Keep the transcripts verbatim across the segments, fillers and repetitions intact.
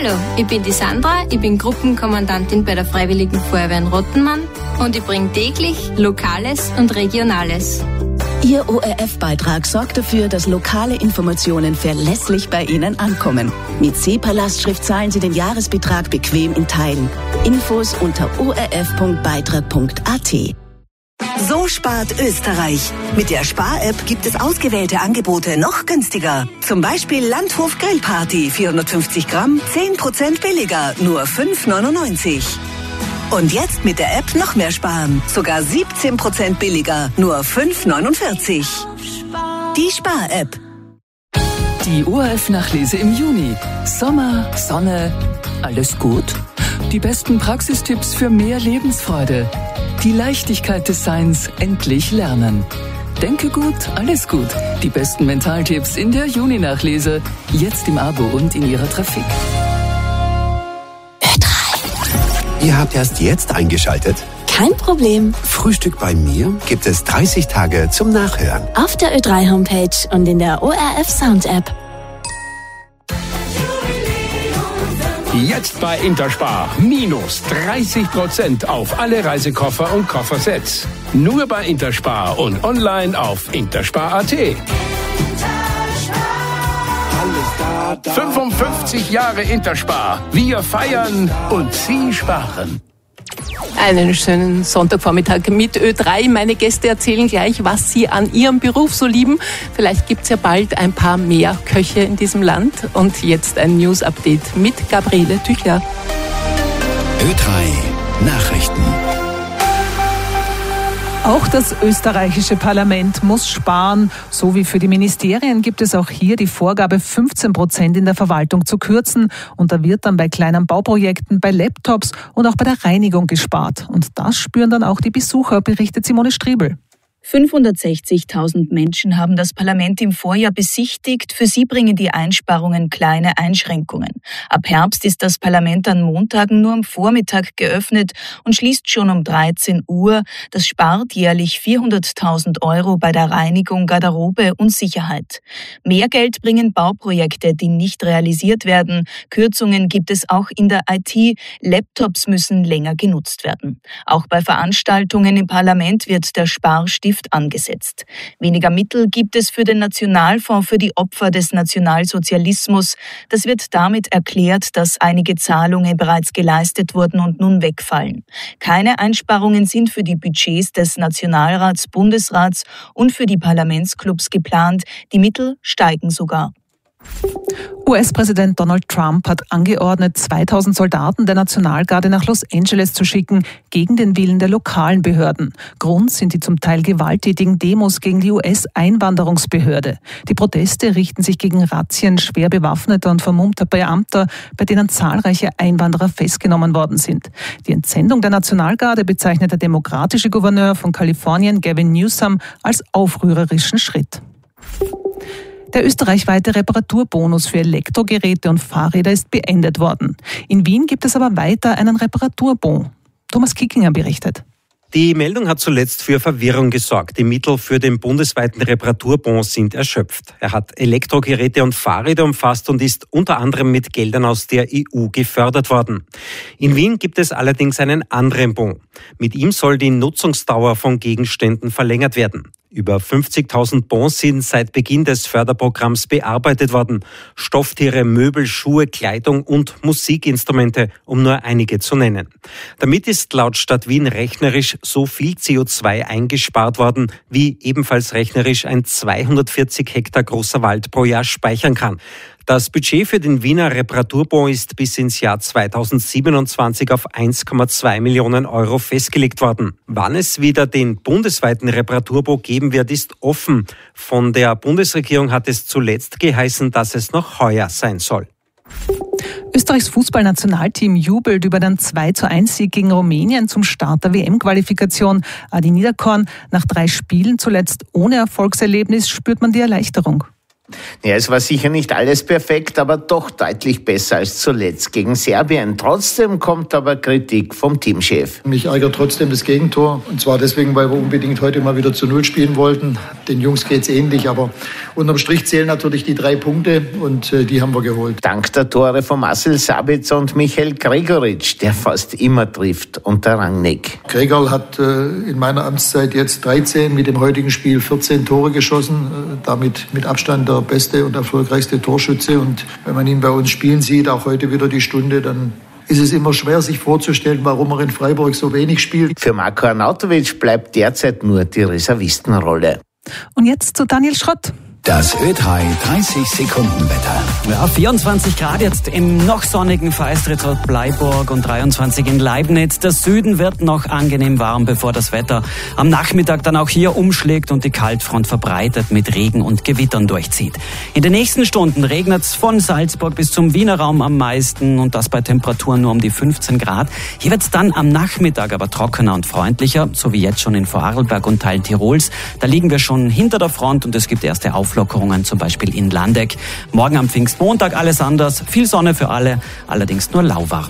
Hallo, ich bin die Sandra, ich bin Gruppenkommandantin bei der Freiwilligen Feuerwehr in Rottenmann und ich bringe täglich Lokales und Regionales. Ihr O R F-Beitrag sorgt dafür, dass lokale Informationen verlässlich bei Ihnen ankommen. Mit SEPA-Lastschrift zahlen Sie den Jahresbetrag bequem in Teilen. Infos unter o r f punkt beitrag punkt a t. So spart Österreich. Mit der Spar-App gibt es ausgewählte Angebote noch günstiger. Zum Beispiel Landhof Grillparty, vierhundertfünfzig Gramm, zehn Prozent billiger, nur fünf neunundneunzig. Und jetzt mit der App noch mehr sparen. Sogar siebzehn Prozent billiger, nur fünf neunundvierzig. Die Spar-App. Die O R F-Nachlese im Juni. Sommer, Sonne, alles gut? Die besten Praxistipps für mehr Lebensfreude. Die Leichtigkeit des Seins endlich lernen. Denke gut, alles gut. Die besten Mentaltipps in der Juni-Nachlese. Jetzt im Abo und in Ihrer Trafik. Ö drei. Ihr habt erst jetzt eingeschaltet? Kein Problem. Frühstück bei mir gibt es dreißig Tage zum Nachhören. Auf der Ö drei Homepage und in der O R F Sound App. Jetzt bei Interspar. Minus dreißig Prozent auf alle Reisekoffer und Koffersets. Nur bei Interspar und online auf interspar punkt a t. fünfundfünfzig Jahre Interspar. Wir feiern und Sie sparen. Einen schönen Sonntagvormittag mit Ö drei. Meine Gäste erzählen gleich, was sie an ihrem Beruf so lieben. Vielleicht gibt es ja bald ein paar mehr Köche in diesem Land. Und jetzt ein News-Update mit Gabriele Tüchler. Ö drei Nachrichten. Auch das österreichische Parlament muss sparen. So wie für die Ministerien gibt es auch hier die Vorgabe, fünfzehn Prozent in der Verwaltung zu kürzen. Und da wird dann bei kleinen Bauprojekten, bei Laptops und auch bei der Reinigung gespart. Und das spüren dann auch die Besucher, berichtet Simone Striebel. fünfhundertsechzigtausend Menschen haben das Parlament im Vorjahr besichtigt. Für sie bringen die Einsparungen kleine Einschränkungen. Ab Herbst ist das Parlament an Montagen nur am Vormittag geöffnet und schließt schon um dreizehn Uhr. Das spart jährlich vierhunderttausend Euro bei der Reinigung, Garderobe und Sicherheit. Mehr Geld bringen Bauprojekte, die nicht realisiert werden. Kürzungen gibt es auch in der I T. Laptops müssen länger genutzt werden. Auch bei Veranstaltungen im Parlament wird der Sparstift angesetzt. Weniger Mittel gibt es für den Nationalfonds für die Opfer des Nationalsozialismus. Das wird damit erklärt, dass einige Zahlungen bereits geleistet wurden und nun wegfallen. Keine Einsparungen sind für die Budgets des Nationalrats, Bundesrats und für die Parlamentsclubs geplant. Die Mittel steigen sogar. U S-Präsident Donald Trump hat angeordnet, zweitausend Soldaten der Nationalgarde nach Los Angeles zu schicken, gegen den Willen der lokalen Behörden. Grund sind die zum Teil gewalttätigen Demos gegen die U S-Einwanderungsbehörde. Die Proteste richten sich gegen Razzien schwer bewaffneter und vermummter Beamter, bei denen zahlreiche Einwanderer festgenommen worden sind. Die Entsendung der Nationalgarde bezeichnet der demokratische Gouverneur von Kalifornien, Gavin Newsom, als aufrührerischen Schritt. Der österreichweite Reparaturbonus für Elektrogeräte und Fahrräder ist beendet worden. In Wien gibt es aber weiter einen Reparaturbon. Thomas Kickinger berichtet. Die Meldung hat zuletzt für Verwirrung gesorgt. Die Mittel für den bundesweiten Reparaturbonus sind erschöpft. Er hat Elektrogeräte und Fahrräder umfasst und ist unter anderem mit Geldern aus der E U gefördert worden. In Wien gibt es allerdings einen anderen Bon. Mit ihm soll die Nutzungsdauer von Gegenständen verlängert werden. Über fünfzigtausend Bons sind seit Beginn des Förderprogramms bearbeitet worden. Stofftiere, Möbel, Schuhe, Kleidung und Musikinstrumente, um nur einige zu nennen. Damit ist laut Stadt Wien rechnerisch so viel C O zwei eingespart worden, wie ebenfalls rechnerisch ein zweihundertvierzig Hektar großer Wald pro Jahr speichern kann. Das Budget für den Wiener Reparaturbon ist bis ins Jahr zweitausendsiebenundzwanzig auf eins Komma zwei Millionen Euro festgelegt worden. Wann es wieder den bundesweiten Reparaturbon geben wird, ist offen. Von der Bundesregierung hat es zuletzt geheißen, dass es noch heuer sein soll. Österreichs Fußballnationalteam jubelt über den zwei zu eins Sieg gegen Rumänien zum Start der W M-Qualifikation. Adi Niederkorn, nach drei Spielen zuletzt ohne Erfolgserlebnis spürt man die Erleichterung. Ja, es war sicher nicht alles perfekt, aber doch deutlich besser als zuletzt gegen Serbien. Trotzdem kommt aber Kritik vom Teamchef. Mich ärgert trotzdem das Gegentor. Und zwar deswegen, weil wir unbedingt heute mal wieder zu Null spielen wollten. Den Jungs geht's ähnlich, aber unterm Strich zählen natürlich die drei Punkte und äh, die haben wir geholt. Dank der Tore von Marcel Sabitzer und Michael Gregoritsch, der fast immer trifft, unter Rangnick. Gregor hat äh, in meiner Amtszeit jetzt dreizehn, mit dem heutigen Spiel vierzehn Tore geschossen. Äh, damit mit Abstand der beste und erfolgreichste Torschütze. Und wenn man ihn bei uns spielen sieht, auch heute wieder die Stunde, dann ist es immer schwer, sich vorzustellen, warum er in Freiburg so wenig spielt. Für Marko Arnautovic bleibt derzeit nur die Reservistenrolle. Und jetzt zu Daniel Schrott. Das Ö drei dreißig Sekunden Wetter. Ja, vierundzwanzig Grad jetzt im noch sonnigen Feistritz Bleiburg und dreiundzwanzig in Leibniz. Der Süden wird noch angenehm warm, bevor das Wetter am Nachmittag dann auch hier umschlägt und die Kaltfront verbreitet mit Regen und Gewittern durchzieht. In den nächsten Stunden regnet es von Salzburg bis zum Wiener Raum am meisten und das bei Temperaturen nur um die fünfzehn Grad. Hier wird es dann am Nachmittag aber trockener und freundlicher, so wie jetzt schon in Vorarlberg und Teilen Tirols. Da liegen wir schon hinter der Front und es gibt erste Aufmerksamkeit. Lockerungen, zum Beispiel in Landeck. Morgen am Pfingstmontag alles anders. Viel Sonne für alle, allerdings nur lauwarm.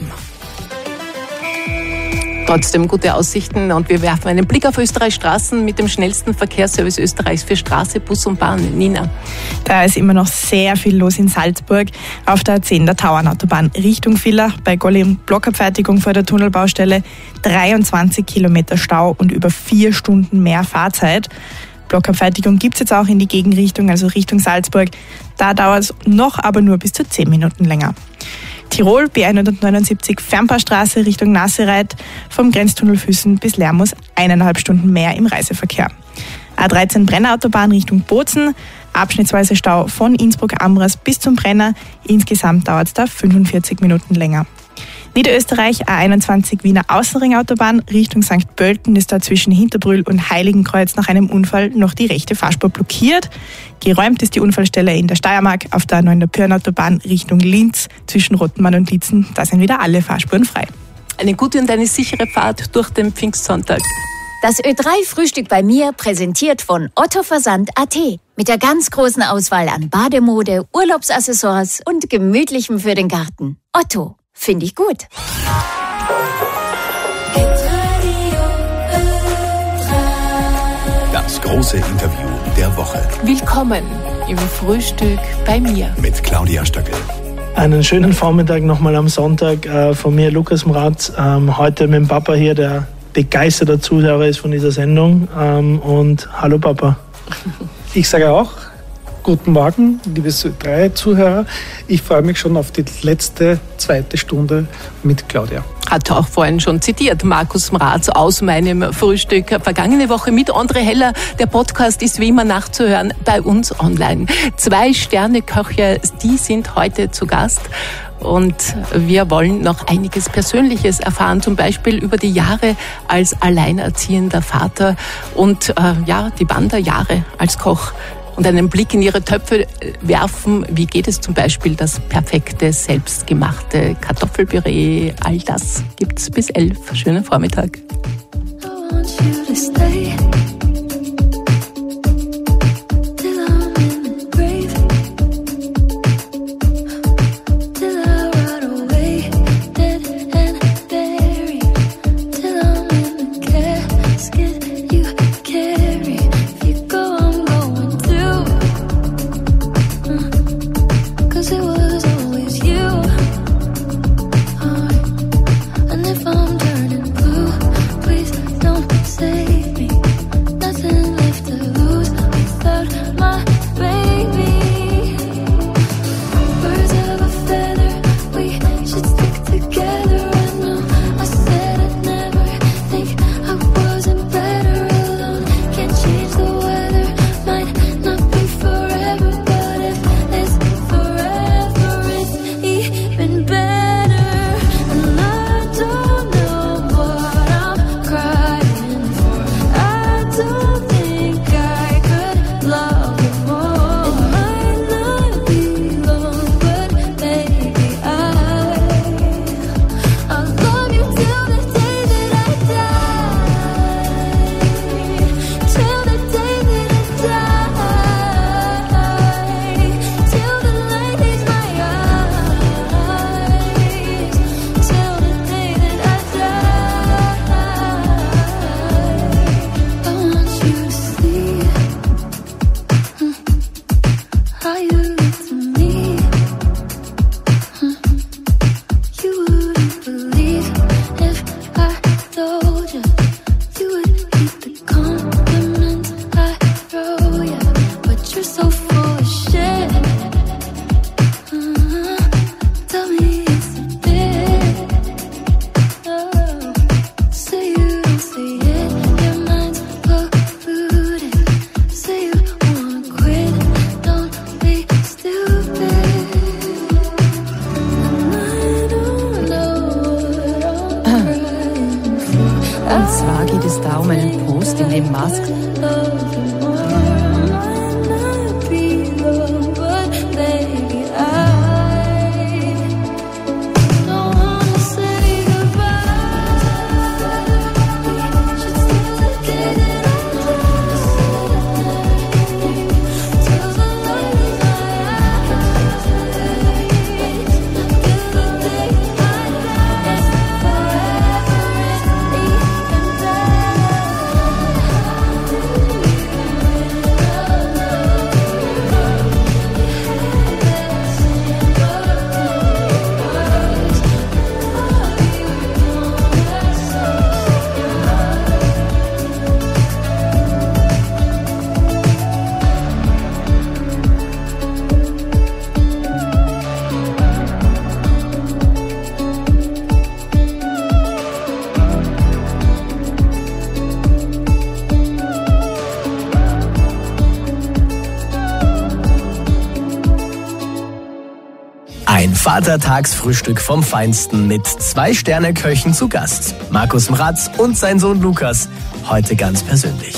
Trotzdem gute Aussichten und wir werfen einen Blick auf Österreichs Straßen mit dem schnellsten Verkehrsservice Österreichs für Straße, Bus und Bahn. Nina. Da ist immer noch sehr viel los in Salzburg. Auf der A zehn der Tauernautobahn Richtung Villach bei Golem Blockabfertigung vor der Tunnelbaustelle. dreiundzwanzig Kilometer Stau und über vier Stunden mehr Fahrzeit. Blockabfertigung gibt es jetzt auch in die Gegenrichtung, also Richtung Salzburg. Da dauert es noch, aber nur bis zu zehn Minuten länger. Tirol, B hundertneunundsiebzig Fernpaarstraße Richtung Nassereit, vom Grenztunnel Füssen bis Lermus eineinhalb Stunden mehr im Reiseverkehr. A dreizehn Brennerautobahn Richtung Bozen, abschnittsweise Stau von Innsbruck-Amras bis zum Brenner. Insgesamt dauert es da fünfundvierzig Minuten länger. Niederösterreich, A einundzwanzig Wiener Außenringautobahn Richtung Sankt Pölten ist da zwischen Hinterbrühl und Heiligenkreuz nach einem Unfall noch die rechte Fahrspur blockiert. Geräumt ist die Unfallstelle in der Steiermark auf der A neun der Pirnautobahn Richtung Linz zwischen Rottenmann und Lietzen. Da sind wieder alle Fahrspuren frei. Eine gute und eine sichere Fahrt durch den Pfingstsonntag. Das Ö drei Frühstück bei mir, präsentiert von Otto Versand Punkt at. Mit der ganz großen Auswahl an Bademode, Urlaubsaccessoires und Gemütlichem für den Garten. Otto. Finde ich gut. Das große Interview der Woche. Willkommen im Frühstück bei mir. Mit Claudia Stöckel. Einen schönen Vormittag nochmal am Sonntag äh, von mir, Lukas Mraz. Ähm, heute mit dem Papa hier, der begeisterter Zuhörer ist von dieser Sendung. Ähm, und hallo Papa. Ich sage auch guten Morgen, liebe Ö drei Zuhörer. Ich freue mich schon auf die letzte, zweite Stunde mit Claudia. Hat auch vorhin schon zitiert, Markus Mraz aus meinem Frühstück vergangene Woche mit André Heller. Der Podcast ist wie immer nachzuhören bei uns online. Zwei Sterne-Köche, die sind heute zu Gast. Und wir wollen noch einiges Persönliches erfahren, zum Beispiel über die Jahre als alleinerziehender Vater und äh, ja, die Wanderjahre als Koch. Und einen Blick in ihre Töpfe werfen. Wie geht es zum Beispiel das perfekte, selbstgemachte Kartoffelpüree? All das gibt's bis elf. Schönen Vormittag. And if I'm turning blue, please don't save me. dem Leben machst? Ein Vatertagsfrühstück vom Feinsten mit zwei Sterne-Köchen zu Gast. Markus Mraz und sein Sohn Lukas, heute ganz persönlich.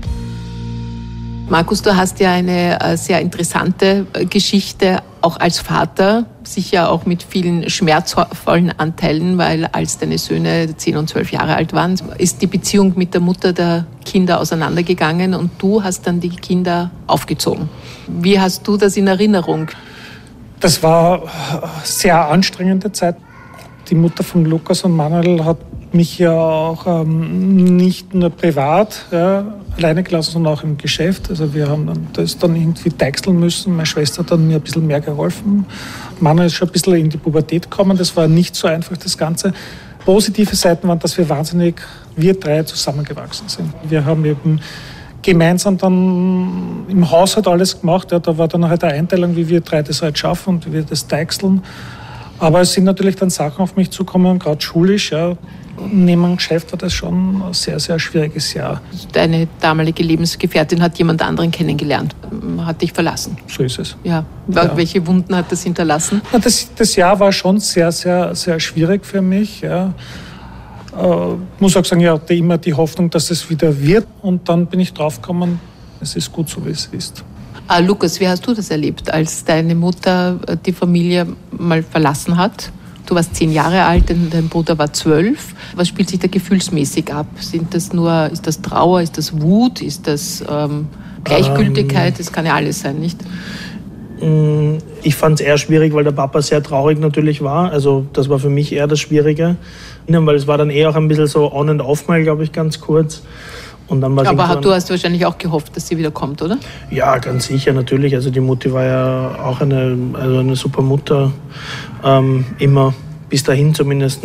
Markus, du hast ja eine äh, sehr interessante äh, Geschichte, auch als Vater, sicher auch mit vielen schmerzvollen Anteilen, weil als deine Söhne zehn und zwölf Jahre alt waren, ist die Beziehung mit der Mutter der Kinder auseinandergegangen und du hast dann die Kinder aufgezogen. Wie hast du das in Erinnerung? Das war eine sehr anstrengende Zeit. Die Mutter von Lukas und Manuel hat mich ja auch ähm, nicht nur privat ja, alleine gelassen, sondern auch im Geschäft. Also wir haben dann, das dann irgendwie deichseln müssen. Meine Schwester hat dann mir ein bisschen mehr geholfen. Manuel ist schon ein bisschen in die Pubertät gekommen. Das war nicht so einfach, das Ganze. Positive Seiten waren, dass wir wahnsinnig, wir drei zusammengewachsen sind. Wir haben eben gemeinsam dann im Haushalt alles gemacht. Ja, da war dann halt eine Einteilung, wie wir drei das halt schaffen und wie wir das deichseln. Aber es sind natürlich dann Sachen auf mich zugekommen, gerade schulisch. Ja. Neben dem Geschäft war das schon ein sehr, sehr schwieriges Jahr. Deine damalige Lebensgefährtin hat jemand anderen kennengelernt, hat dich verlassen. So ist es. Ja. Ja. Welche Wunden hat das hinterlassen? Ja, das, das Jahr war schon sehr, sehr, sehr schwierig für mich. Ja. Ich äh, muss auch sagen, ich hatte immer die Hoffnung, dass es wieder wird. Und dann bin ich draufgekommen, es ist gut so, wie es ist. Ah, Lukas, wie hast du das erlebt, als deine Mutter die Familie mal verlassen hat? Du warst zehn Jahre alt, dein Bruder war zwölf. Was spielt sich da gefühlsmäßig ab? Sind das nur, ist das Trauer, ist das Wut, ist das ähm, Gleichgültigkeit? Ähm, das kann ja alles sein, nicht? Ich fand es eher schwierig, weil der Papa sehr traurig natürlich war. Also das war für mich eher das Schwierige. Weil es war dann eher auch ein bisschen so on and off mal, glaube ich, ganz kurz. Und dann war Aber du hast wahrscheinlich auch gehofft, dass sie wieder kommt, oder? Ja, ganz sicher, natürlich. Also die Mutti war ja auch eine, also eine super Mutter, ähm, immer bis dahin zumindest.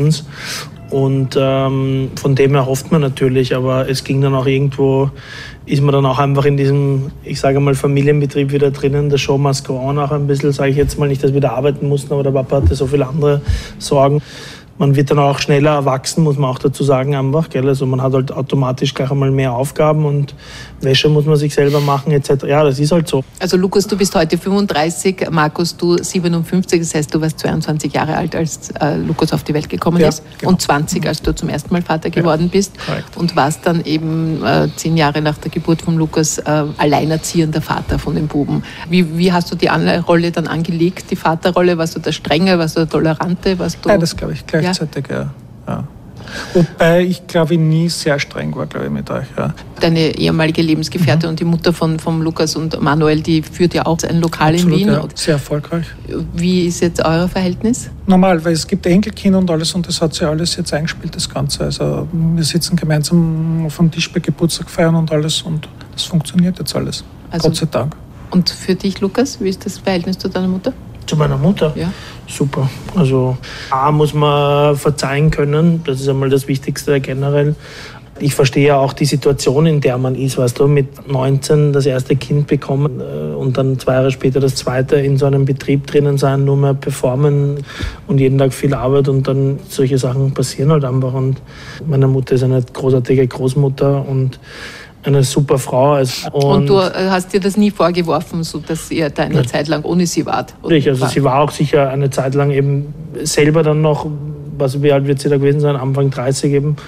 Und ähm, von dem her hofft man natürlich, aber es ging dann auch irgendwo, ist man dann auch einfach in diesem, ich sage mal, Familienbetrieb wieder drinnen, der Show must go on auch ein bisschen, sage ich jetzt mal, nicht, dass wir da arbeiten mussten, aber der Papa hatte so viele andere Sorgen. Man wird dann auch schneller erwachsen, muss man auch dazu sagen, einfach. Gell? Also man hat halt automatisch gleich einmal mehr Aufgaben und Wäsche muss man sich selber machen et cetera. Ja, das ist halt so. Also Lukas, du bist heute fünfunddreißig, Markus, du siebenundfünfzig. Das heißt, du warst zweiundzwanzig Jahre alt, als äh, Lukas auf die Welt gekommen ja, ist. Genau. Und zwanzig, als du zum ersten Mal Vater geworden ja, bist. Korrekt. Und warst dann eben äh, zehn Jahre nach der Geburt von Lukas äh, alleinerziehender Vater von den Buben. Wie, wie hast du die Rolle dann angelegt, die Vaterrolle? Warst du der Strenge, warst du der Tolerante? Warst du ja, das glaube ich gleich. Ja. Ja. Ja. Wobei ich, glaube ich, nie sehr streng war, glaube ich, mit euch. Ja. Deine ehemalige Lebensgefährtin mhm. und die Mutter von, von Lukas und Manuel, die führt ja auch ein Lokal Absolut, in Wien. Ja. Sehr erfolgreich. Wie ist jetzt euer Verhältnis? Normal, weil es gibt Enkelkinder und alles und das hat sich alles jetzt eingespielt, das Ganze. Also wir sitzen gemeinsam auf dem Tisch bei Geburtstag feiern und alles und das funktioniert jetzt alles. Also, Gott sei Dank. Und für dich, Lukas, wie ist das Verhältnis zu deiner Mutter? Zu meiner Mutter? Ja. Super. Also A, muss man verzeihen können. Das ist einmal das Wichtigste generell. Ich verstehe ja auch die Situation, in der man ist. Weißt du, mit neunzehn das erste Kind bekommen und dann zwei Jahre später das zweite in so einem Betrieb drinnen sein, nur mehr performen und jeden Tag viel Arbeit und dann solche Sachen passieren halt einfach. Und meine Mutter ist eine großartige Großmutter und eine super Frau. Und, und du hast dir das nie vorgeworfen, so dass ihr da eine ja. Zeit lang ohne sie wart? Richtig, also sie war auch sicher eine Zeit lang eben selber dann noch, was wie alt wird sie da gewesen sein, Anfang dreißig eben.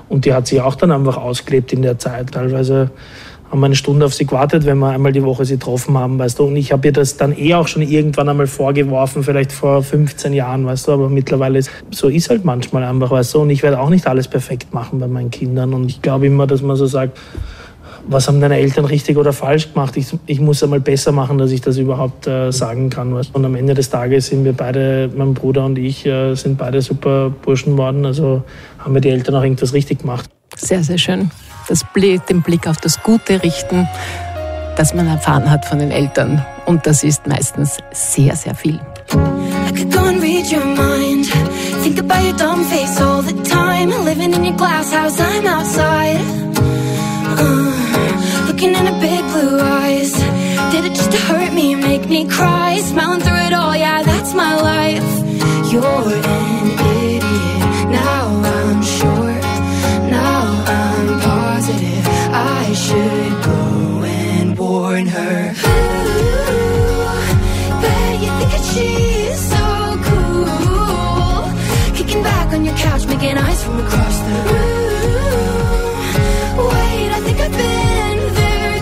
Und die hat sich auch dann einfach ausgelebt in der Zeit. Teilweise haben wir eine Stunde auf sie gewartet, wenn wir einmal die Woche sie getroffen haben, weißt du. Und ich habe ihr das dann eh auch schon irgendwann einmal vorgeworfen, vielleicht vor fünfzehn Jahren, weißt du. Aber mittlerweile ist, so ist halt manchmal einfach, weißt du. Und ich werde auch nicht alles perfekt machen bei meinen Kindern. Und ich glaube immer, dass man so sagt, was haben deine Eltern richtig oder falsch gemacht? Ich, ich muss einmal besser machen, dass ich das überhaupt äh, sagen kann. Weißt? Und am Ende des Tages sind wir beide, mein Bruder und ich, äh, sind beide super Burschen geworden. Also haben wir die Eltern auch irgendwas richtig gemacht. Sehr, sehr schön. Das Blick, den Blick auf das Gute richten, das man erfahren hat von den Eltern. Und das ist meistens sehr, sehr viel. I could go and read your mind. Think about your dumb face all the time. Living in your glass house, I'm outside. Uh. Looking in her big blue eyes. Did it just to hurt me, make me cry? Smiling through it all, yeah, that's my life. You're an idiot, now I'm sure. Now I'm positive I should go and warn her. Ooh, bet you think that she's so cool. Kicking back on your couch, making eyes from across the room. Wait, I think I've been there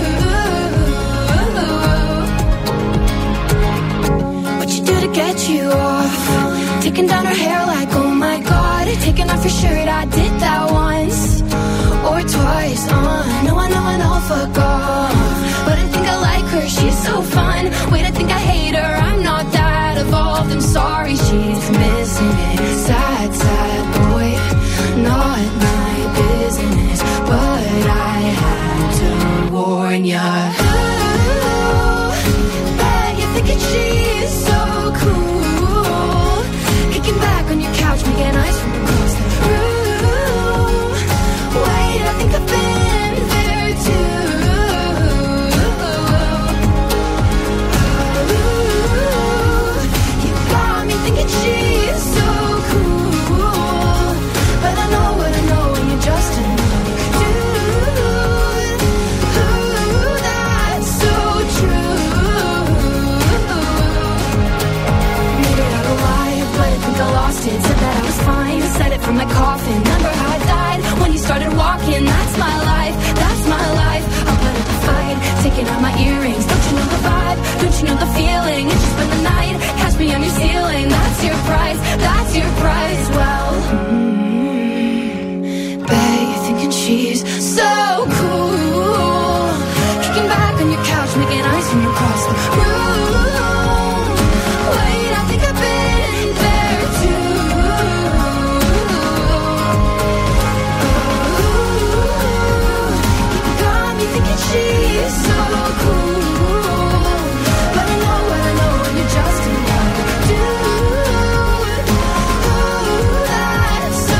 too. What you do to get you off? Taking down her hair like, oh my god. Taking off your shirt, I did that once or twice. Uh, no, I know, I know, fuck off. But I think I like her, she's so fun. Wait, I think I hate her, I'm not that evolved. I'm sorry, she's missing it. Sad, sad boy, not my business. But I had to warn ya. Ooh, bet you're thinking she's so cool. Kicking back on your couch, making eyes from across the room. Wait, I think I've been there too. Ooh, you got me thinking she's so cool. But I know what I know and you're just another dude. Ooh, that's so true. Maybe I don't lie, but I think I lost it. Said that I was fine, I said it from my coffin. Remember how I died when you started walking? That's my life, that's my life. I'll put up a fight, taking out my earrings. Don't you know the vibe? Don't you know the feeling? And you spend the night, catch me on your ceiling. That's your price, that's your price. Well, mm, bet you're thinking she's so cool. Kicking back on your couch, making eyes from across the room. Wait, I think I've been there too. You got me thinking she's so cool. But I know what I know and you're just another dude. Oh, that's so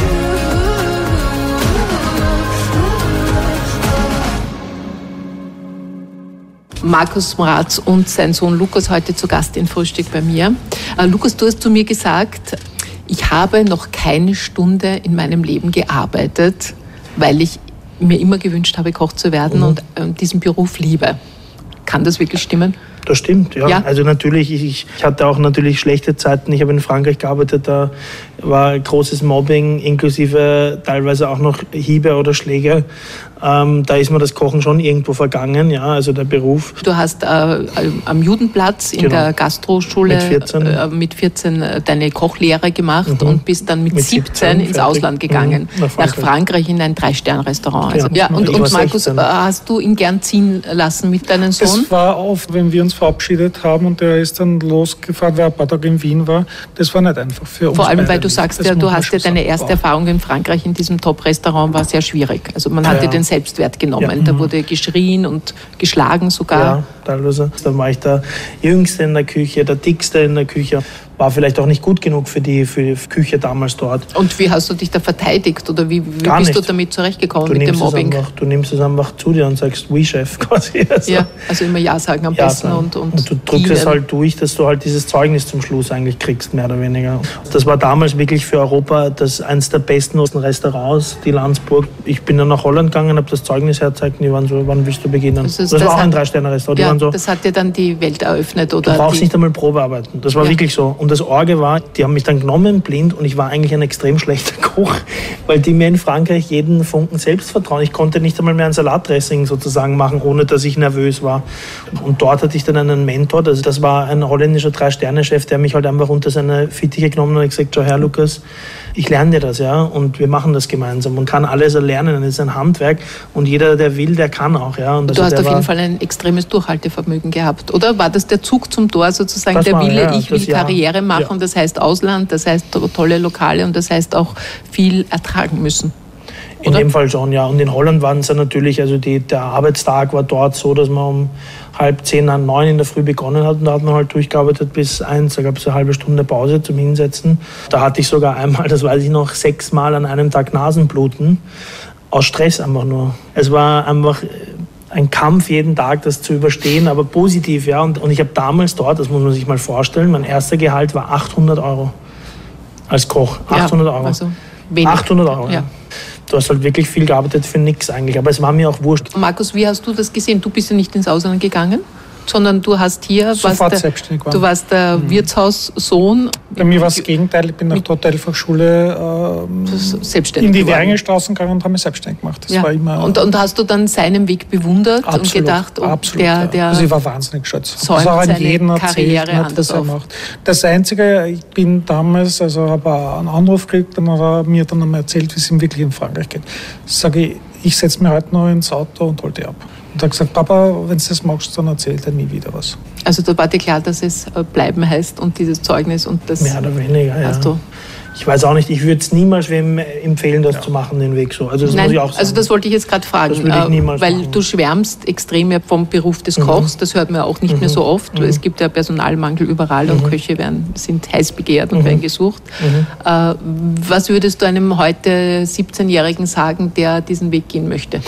true. Markus Mraz und sein Sohn Lukas heute zu Gast in Frühstück bei mir. Äh, Lukas, du hast zu mir gesagt, ich habe noch keine Stunde in meinem Leben gearbeitet, weil ich mir immer gewünscht habe, Koch zu werden, mhm. und äh, diesen Beruf liebe. Kann das wirklich stimmen? Das stimmt, ja. ja. Also natürlich, ich, ich hatte auch natürlich schlechte Zeiten. Ich habe in Frankreich gearbeitet, da war großes Mobbing, inklusive teilweise auch noch Hiebe oder Schläge. Ähm, da ist mir das Kochen schon irgendwo vergangen, ja, also der Beruf. Du hast äh, am Judenplatz in genau. der Gastroschule mit vierzehn, äh, mit vierzehn deine Kochlehre gemacht, mhm. und bist dann mit, mit siebzehn ins fertig. Ausland gegangen, mhm. nach, Frankreich. nach Frankreich in ein Drei-Sterne-Restaurant. Genau. Also, ja, und, und Markus, sechzehn. Hast du ihn gern ziehen lassen mit deinem Sohn? Es war oft, wenn wir uns verabschiedet haben und er ist dann losgefahren, weil er ein paar Tage in Wien war, das war nicht einfach für uns. Vor allem, beide. weil du sagst, ja, du hast ja deine erste wow. Erfahrung in Frankreich in diesem Top-Restaurant war sehr schwierig. Also man hatte ja. den Selbstwert genommen. Ja. Da wurde geschrien und geschlagen sogar. Ja, teilweise. Dann war ich der Jüngste in der Küche, der Dickste in der Küche. War vielleicht auch nicht gut genug für die, für die Küche damals dort. Und wie hast du dich da verteidigt? Oder wie, wie bist nicht. du damit zurechtgekommen du mit dem Mobbing? Einfach, du nimmst es einfach zu dir und sagst, oui, Chef, quasi. Also, ja, also immer Ja sagen am ja besten. Und, und, und du drückst es halt durch, dass du halt dieses Zeugnis zum Schluss eigentlich kriegst, mehr oder weniger. Das war damals wirklich für Europa das eines der besten Restaurants, die Landsburg. Ich bin dann nach Holland gegangen, habe das Zeugnis hergezeigt und die waren so, wann willst du beginnen? Das, ist, das, das war auch ein Drei-Sterne-Restaurant. Ja, so, das hat dir dann die Welt eröffnet. Oder du brauchst die... nicht einmal Probearbeiten. Das war ja. wirklich so. Und das Orge war, die haben mich dann genommen, blind, und ich war eigentlich ein extrem schlechter Koch. Spruch, weil die mir in Frankreich jeden Funken Selbstvertrauen. Ich konnte nicht einmal mehr ein Salatdressing sozusagen machen, ohne dass ich nervös war. Und dort hatte ich dann einen Mentor, das, das war ein holländischer Drei-Sterne-Chef, der mich halt einfach unter seine Fittiche genommen hat und gesagt, schau her Lukas, ich lerne dir das, ja, und wir machen das gemeinsam und kann alles erlernen. Das ist ein Handwerk und jeder, der will, der kann auch, ja. Und du also hast auf jeden Fall ein extremes Durchhaltevermögen gehabt, oder? War das der Zug zum Tor sozusagen, das der war, Wille, ja, ich will das, ja. Karriere machen, Ja. das heißt Ausland, das heißt tolle Lokale und das heißt auch viel ertragen müssen? In Oder? dem Fall schon, ja. Und in Holland waren es ja natürlich, also die, der Arbeitstag war dort so, dass man um halb zehn, neun in der Früh begonnen hat und da hat man halt durchgearbeitet bis eins, da gab es eine halbe Stunde Pause zum Hinsetzen. Da hatte ich sogar einmal, das weiß ich noch, sechsmal an einem Tag Nasenbluten, aus Stress einfach nur. Es war einfach ein Kampf jeden Tag, das zu überstehen, aber positiv, ja. Und, und ich habe damals dort, das muss man sich mal vorstellen, mein erster Gehalt war achthundert Euro als Koch, achthundert Euro. Also wenig. achthundert Euro, ja. Ja. Du hast halt wirklich viel gearbeitet für nichts eigentlich, aber es war mir auch wurscht. Markus, wie hast du das gesehen? Du bist ja nicht ins Ausland gegangen, sondern du hast hier, Sofort warst der, selbstständig waren. du warst der mhm. Wirtshaussohn. Bei mir war es das Gegenteil. Ich bin nach der Hotelfachschule ähm, selbstständig in die geworden. Währingstraßen gegangen und habe mich selbstständig gemacht. Das Ja. war immer, und, und hast du dann seinen Weg bewundert absolut, und gedacht, oh, absolut, der, ja. der also ich war wahnsinnig stolz. säumt Das auch an seine jeden erzählt, Karriere hat, anders das er auf. macht. Das Einzige, ich bin damals, also habe einen Anruf gekriegt, dann hat er mir dann einmal erzählt, wie es ihm wirklich in Frankreich geht. Sage ich, ich setze mich heute noch ins Auto und hol dich ab. Und er hat gesagt, Papa, wenn du das machst, dann erzählt er nie wieder was. Also da war dir klar, dass es bleiben heißt und dieses Zeugnis und das Mehr oder weniger, hast ja. du. Ich weiß auch nicht, ich würde es niemals wem empfehlen, das ja. zu machen, den Weg so. Also das Nein, muss ich auch sagen. also das wollte ich jetzt gerade fragen, Das würde ich niemals weil machen. du schwärmst extrem ja vom Beruf des Kochs, Mhm. das hört man auch nicht Mhm. mehr so oft. Mhm. Es gibt ja Personalmangel überall Mhm. und Köche werden, sind heiß begehrt und Mhm. werden gesucht. Mhm. Äh, was würdest du einem heute siebzehnjährigen sagen, der diesen Weg gehen möchte?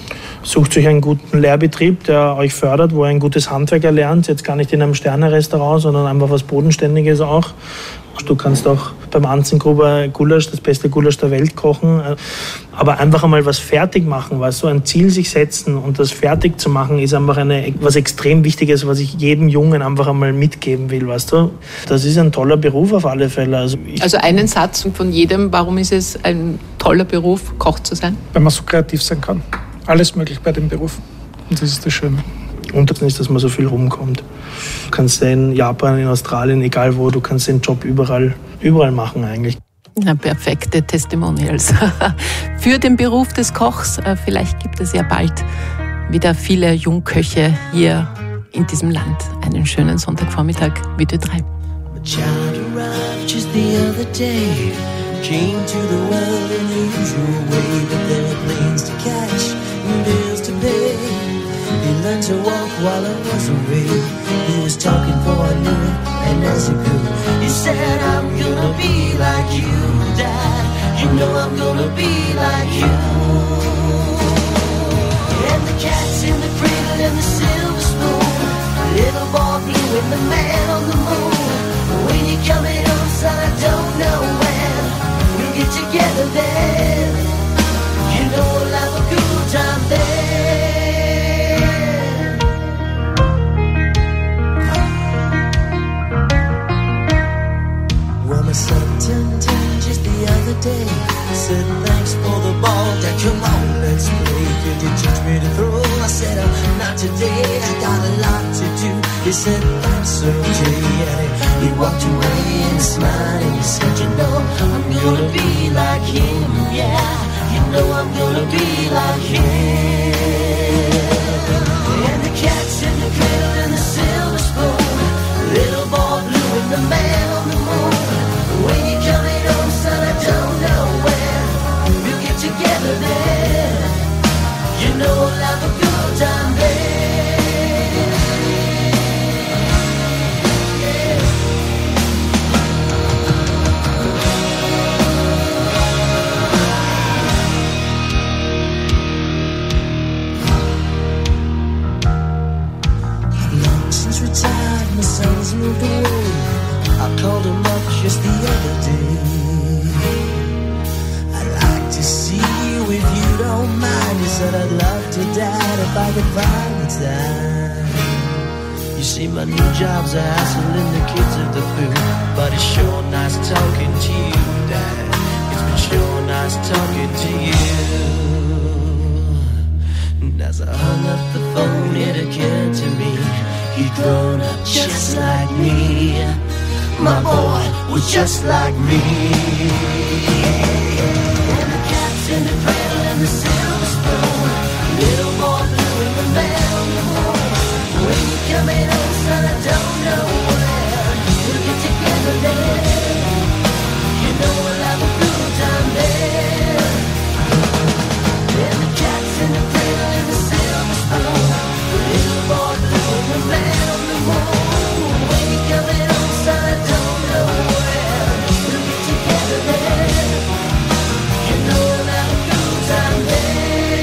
Sucht euch einen guten Lehrbetrieb, der euch fördert, wo ihr ein gutes Handwerk erlernt. Jetzt gar nicht in einem Sterne-Restaurant, sondern einfach was Bodenständiges auch. Du kannst auch beim Anzengruber Gulasch, das beste Gulasch der Welt kochen. Aber einfach einmal was fertig machen, weißt du, ein Ziel sich setzen und das fertig zu machen, ist einfach eine, was extrem Wichtiges, was ich jedem Jungen einfach einmal mitgeben will, weißt du. Das ist ein toller Beruf auf alle Fälle. Also, ich Also einen Satz von jedem, warum ist es ein toller Beruf, Koch zu sein? Wenn man so kreativ sein kann. Alles möglich bei dem Beruf. Und das ist das Schöne. Und das ist, dass man so viel rumkommt. Du kannst in Japan, in Australien, egal wo, du kannst den Job überall, überall machen eigentlich. Na, perfekte Testimonials für den Beruf des Kochs. Vielleicht gibt es ja bald wieder viele Jungköche hier in diesem Land. Einen schönen Sonntagvormittag mit Ö drei. Came to the world in the usual way, but there were planes to catch and bills to pay. He learned to walk while I was away. He was talking before I knew it, and as he grew, he said, I'm gonna be like you, Dad. You know I'm gonna be like you. And the cat's in the cradle and the silver spoon, little boy blue and the man on the moon. When you coming home, son, I don't know when we'll get together then. You know we'll have a good time then. Well, my son turned ten just the other day. Said thanks for the ball, Dad, come on, let's play. Could you teach me to throw? I said, oh, not today, I got a lot to do. He said, that's okay, and he walked away and smiled and he said, you know, I'm gonna be like him, yeah. You know I'm gonna be like him. And the cat's in the cradle and the silver spoon, little boy blue and the man on the moon. When you coming home, son, I don't know when we'll get together then. You know we'll have a good time then. Yeah. I've long since retired, my son's moved away. I called him up just the other day. I'd like to see you if you don't mind. He said I'd love to, Dad, if I could find the time. You see, my new job's a hassle and the kids are the food, but it's sure nice talking to you, Dad. It's been sure nice nice talking to you. And as I hung up the phone, it occurred to me, you'd grown up just like me. My boy was just like me. And the cat's in the cradle and the silver spoon, a little more blue in the moon. When you're coming home, son, I don't know where. We'll get together there. You know we'll have a good time there. And the cat's in the cradle and the silver spoon, a little more blue in the moon. When you're coming home, son, I don't know where. We'll get together there. You know we'll have a good time there.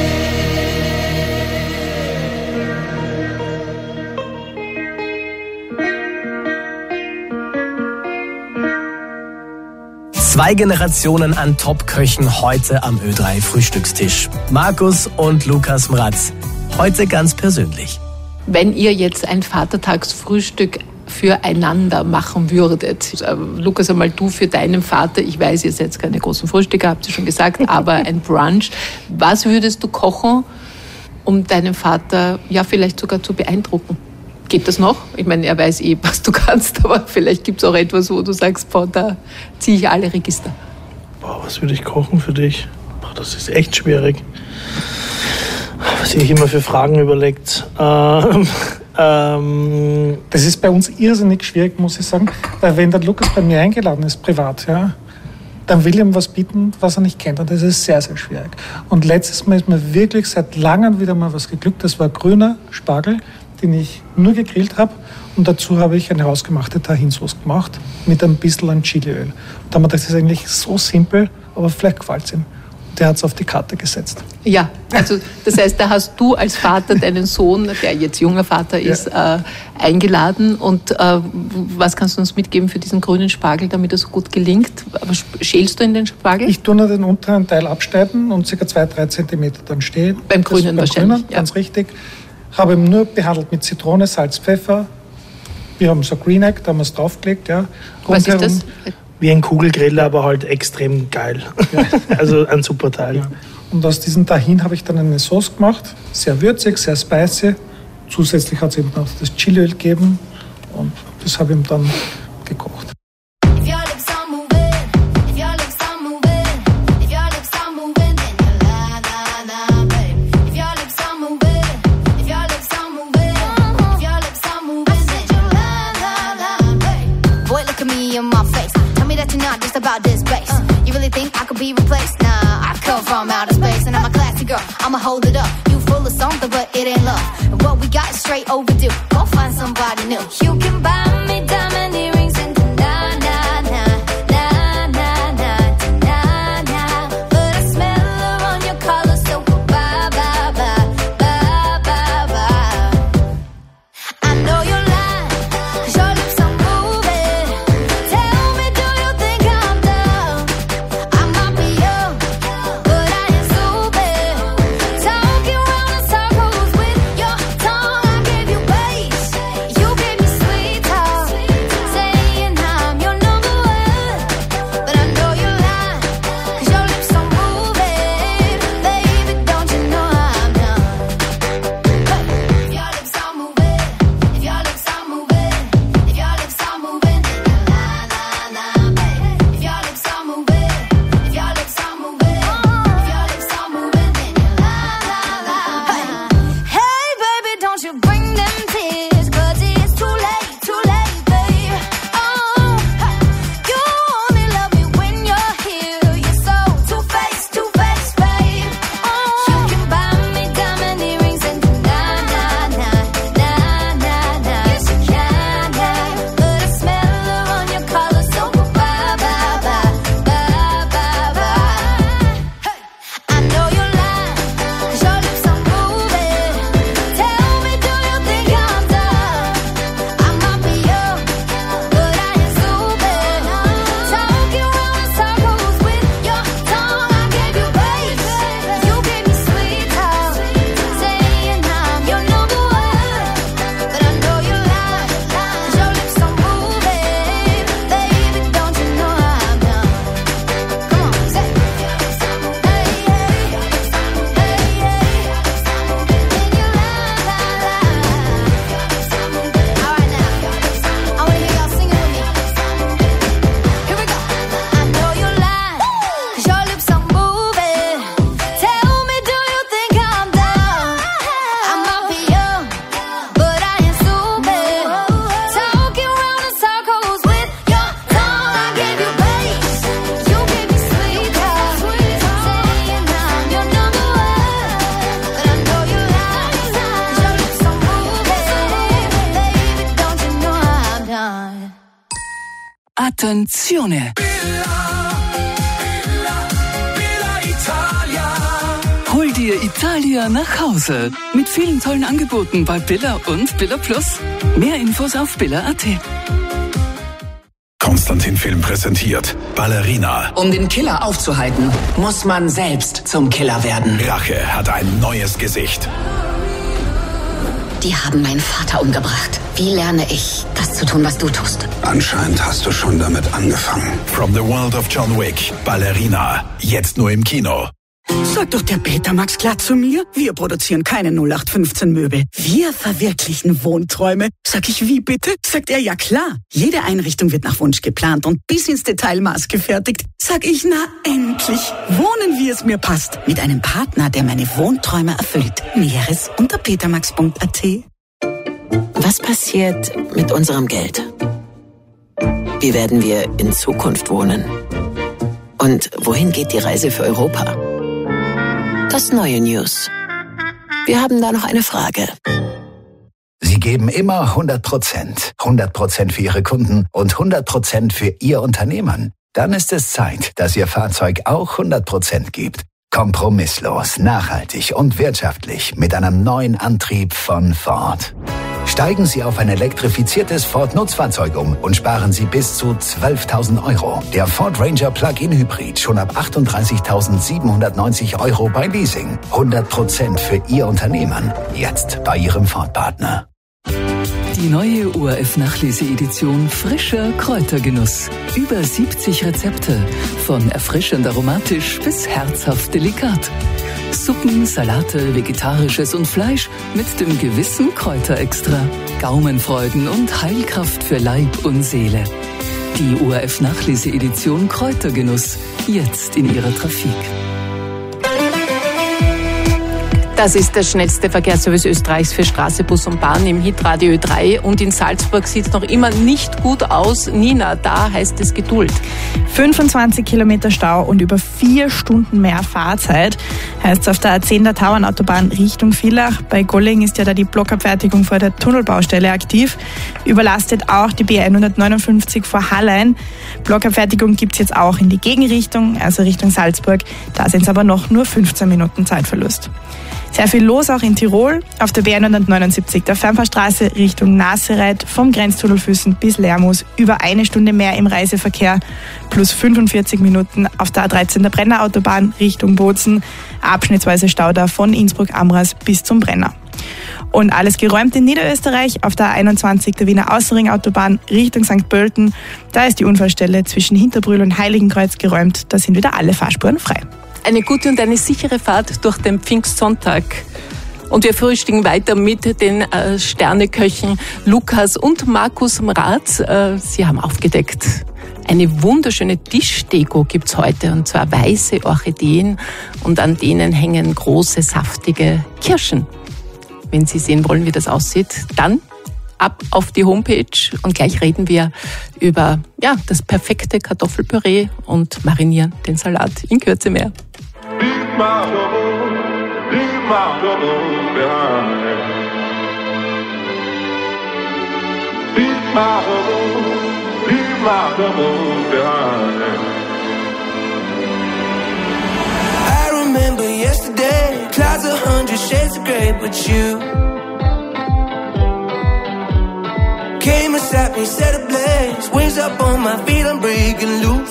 Zwei Generationen an Top-Köchen heute am Ö drei Frühstückstisch. Markus und Lukas Mraz. Heute ganz persönlich. Wenn ihr jetzt ein Vatertagsfrühstück füreinander machen würdet, äh, Lukas, einmal du für deinen Vater, ich weiß, ihr seid keine großen Frühstücker, habt ihr schon gesagt, aber ein Brunch. Was würdest du kochen, um deinen Vater ja vielleicht sogar zu beeindrucken? Geht das noch? Ich meine, er weiß eh, was du kannst, aber vielleicht gibt es auch etwas, wo du sagst, boah, da ziehe ich alle Register. Boah, was würde ich kochen für dich? Boah, das ist echt schwierig. Was ich immer für Fragen überlegt. Ähm, ähm, das ist bei uns irrsinnig schwierig, muss ich sagen, weil wenn der Lukas bei mir eingeladen ist, privat, ja, dann will ich ihm was bieten, was er nicht kennt. Und das ist sehr, sehr schwierig. Und letztes Mal ist mir wirklich seit langem wieder mal was geglückt. Das war grüner Spargel, den ich nur gegrillt habe. Und dazu habe ich eine hausgemachte Tahinsauce gemacht mit ein bisschen an Chiliöl. Da haben wir gedacht, das ist eigentlich so simpel, aber vielleicht gefällt es ihm. Und der hat es auf die Karte gesetzt. Ja, also das heißt, da hast du als Vater deinen Sohn, der jetzt junger Vater ist, ja. äh, eingeladen. Und äh, was kannst du uns mitgeben für diesen grünen Spargel, damit er so gut gelingt? Aber schälst du in den Spargel? Ich tue nur den unteren Teil abschneiden und ca. zwei bis drei Zentimeter dann stehen. Beim Grünen beim wahrscheinlich. Grünen, ganz ja. richtig. Habe ihn nur behandelt mit Zitrone, Salz, Pfeffer. Wir haben so Green Egg, da haben wir es draufgelegt. Ja. Was ist das? Wie ein Kugelgriller, aber halt extrem geil. Ja. Also ein super Teil. Ja. Und aus diesem Tahin habe ich dann eine Sauce gemacht. Sehr würzig, sehr spicy. Zusätzlich hat es eben noch das Chiliöl gegeben. Und das habe ich ihm dann gekocht. About this bass, you really think I could be replaced? Nah, I come from outer space and I'm a classy girl, I'ma hold it up. You full of something, but it ain't love. And what we got is straight overdue. Go find somebody new. You can buy me diamond earrings and na na na na na na na na, but I smell her on your collar, so bye bye bye bye bye bye. I know you're lying, 'cause your lips are moving. Tell me, do you think I'm dumb? I might be young, but I ain't stupid. Talking round in circles with your tongue. I gave you bass, you gave me sweet talk. Attenzione! Hol dir Italia nach Hause. Mit vielen tollen Angeboten bei Billa und Billa Plus. Mehr Infos auf billa punkt at. Konstantin Film präsentiert Ballerina. Um den Killer aufzuhalten, muss man selbst zum Killer werden. Rache hat ein neues Gesicht. Die haben meinen Vater umgebracht. Wie lerne ich, das zu tun, was du tust? Anscheinend hast du schon damit angefangen. From the World of John Wick, Ballerina. Jetzt nur im Kino. Sagt doch der Betamax klar zu mir, wir produzieren keine null acht fünfzehn Möbel. Wir verwirklichen Wohnträume. Sag ich, wie bitte? Sagt er, ja klar. Jede Einrichtung wird nach Wunsch geplant und bis ins Detailmaß gefertigt. Sag ich, na endlich. Wohnen, wie es mir passt. Mit einem Partner, der meine Wohnträume erfüllt. Näheres unter betamax punkt at. Was passiert mit unserem Geld? Wie werden wir in Zukunft wohnen? Und wohin geht die Reise für Europa? Das neue News. Wir haben da noch eine Frage. Sie geben immer hundert Prozent. hundert Prozent für Ihre Kunden und hundert Prozent für Ihr Unternehmen. Dann ist es Zeit, dass Ihr Fahrzeug auch hundert Prozent gibt. Kompromisslos, nachhaltig und wirtschaftlich mit einem neuen Antrieb von Ford. Steigen Sie auf ein elektrifiziertes Ford-Nutzfahrzeug um und sparen Sie bis zu zwölftausend Euro. Der Ford Ranger Plug-in Hybrid schon ab achtunddreißigtausendsiebenhundertneunzig Euro bei Leasing. hundert Prozent für Ihr Unternehmen. Jetzt bei Ihrem Ford-Partner. Die neue O R F-Nachlese-Edition Frischer Kräutergenuss. Über siebzig Rezepte. Von erfrischend aromatisch bis herzhaft delikat. Suppen, Salate, Vegetarisches und Fleisch mit dem gewissen Kräuterextra. Gaumenfreuden und Heilkraft für Leib und Seele. Die O R F-Nachlese-Edition Kräutergenuss. Jetzt in Ihrer Trafik. Das ist der schnellste Verkehrsservice Österreichs für Straße, Bus und Bahn im Hitradio Ö drei. Und in Salzburg sieht es noch immer nicht gut aus. Nina, da heißt es Geduld. fünfundzwanzig Kilometer Stau und über vier Stunden mehr Fahrzeit heißt es auf der A zehn der Tauernautobahn Richtung Villach. Bei Golling ist ja da die Blockabfertigung vor der Tunnelbaustelle aktiv. Überlastet auch die B hundertneunundfünfzig vor Hallein. Blockabfertigung gibt es jetzt auch in die Gegenrichtung, also Richtung Salzburg. Da sind es aber noch nur fünfzehn Minuten Zeitverlust. Sehr viel los auch in Tirol. Auf der B hundertneunundsiebzig der Fernfahrstraße Richtung Nassereit vom Grenztunnelfüßen bis Lermus über eine Stunde mehr im Reiseverkehr plus fünfundvierzig Minuten auf der A dreizehn der Brenner Autobahn Richtung Bozen. Abschnittsweise Stau da von Innsbruck-Amras bis zum Brenner. Und alles geräumt in Niederösterreich auf der A einundzwanzig der Wiener Außenring-Autobahn Richtung Sankt Pölten. Da ist die Unfallstelle zwischen Hinterbrühl und Heiligenkreuz geräumt. Da sind wieder alle Fahrspuren frei. Eine gute und eine sichere Fahrt durch den Pfingstsonntag. Und wir frühstücken weiter mit den äh, Sterneköchen Lukas und Markus Mraz. Äh, sie haben aufgedeckt, eine wunderschöne Tischdeko gibt's heute, und zwar weiße Orchideen, und an denen hängen große, saftige Kirschen. Wenn Sie sehen wollen, wie das aussieht, dann ab auf die Homepage, und gleich reden wir über ja, das perfekte Kartoffelpüree und marinieren den Salat. In Kürze mehr. Leave my troubles, leave my troubles behind. Leave my troubles, leave my troubles behind. I remember yesterday, clouds a hundred shades of grey, but you came and sat me, set ablaze, wings up on my feet, I'm breaking loose.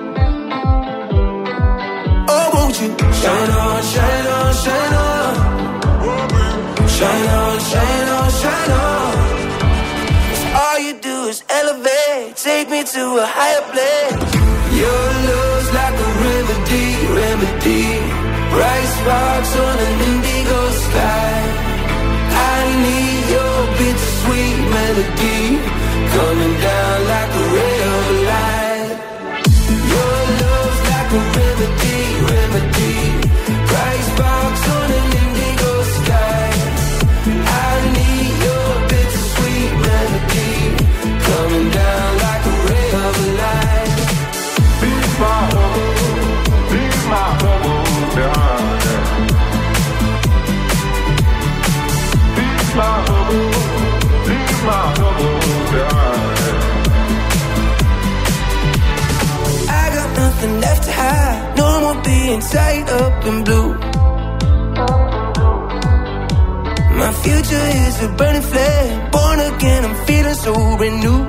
Oh, won't you shine on, shine on, shine on, shine on, shine on, shine on. 'Cause all you do is elevate, take me to a higher place. Your love's like a remedy, remedy. Bright sparks on an indigo sky. I need your bittersweet melody, coming down like a ray of light. Your love's like a remedy, remedy. Bright sparks on an indigo sky. I need your bittersweet melody, coming down like a ray of light. Leave my troubles, leave my troubles behind. Leave my troubles, leave my troubles behind. to hide, no more being tied up in blue. My future is a burning flame, born again, I'm feeling so renewed.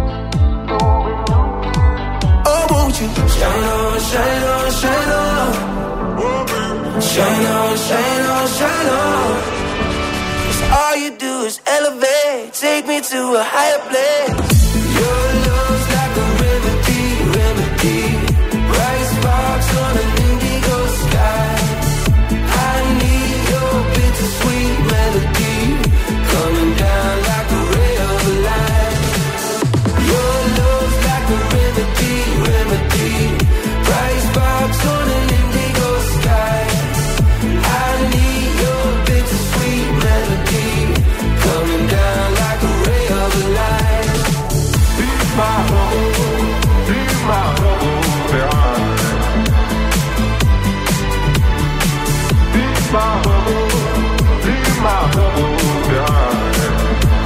Oh, won't you shine on, shine on, shine on, shine on, shine on, shine on. 'Cause all you do is elevate, take me to a higher place. Your love's like a remedy, remedy. Bright sparks on an indigo sky. I need your bittersweet melody, coming down like a ray of light. Your love's like a remedy, remedy. Bright sparks on an indigo sky. I need your bittersweet melody, coming down like a ray of light. Leave my home, leave my home behind. Leave my home, leave my home behind.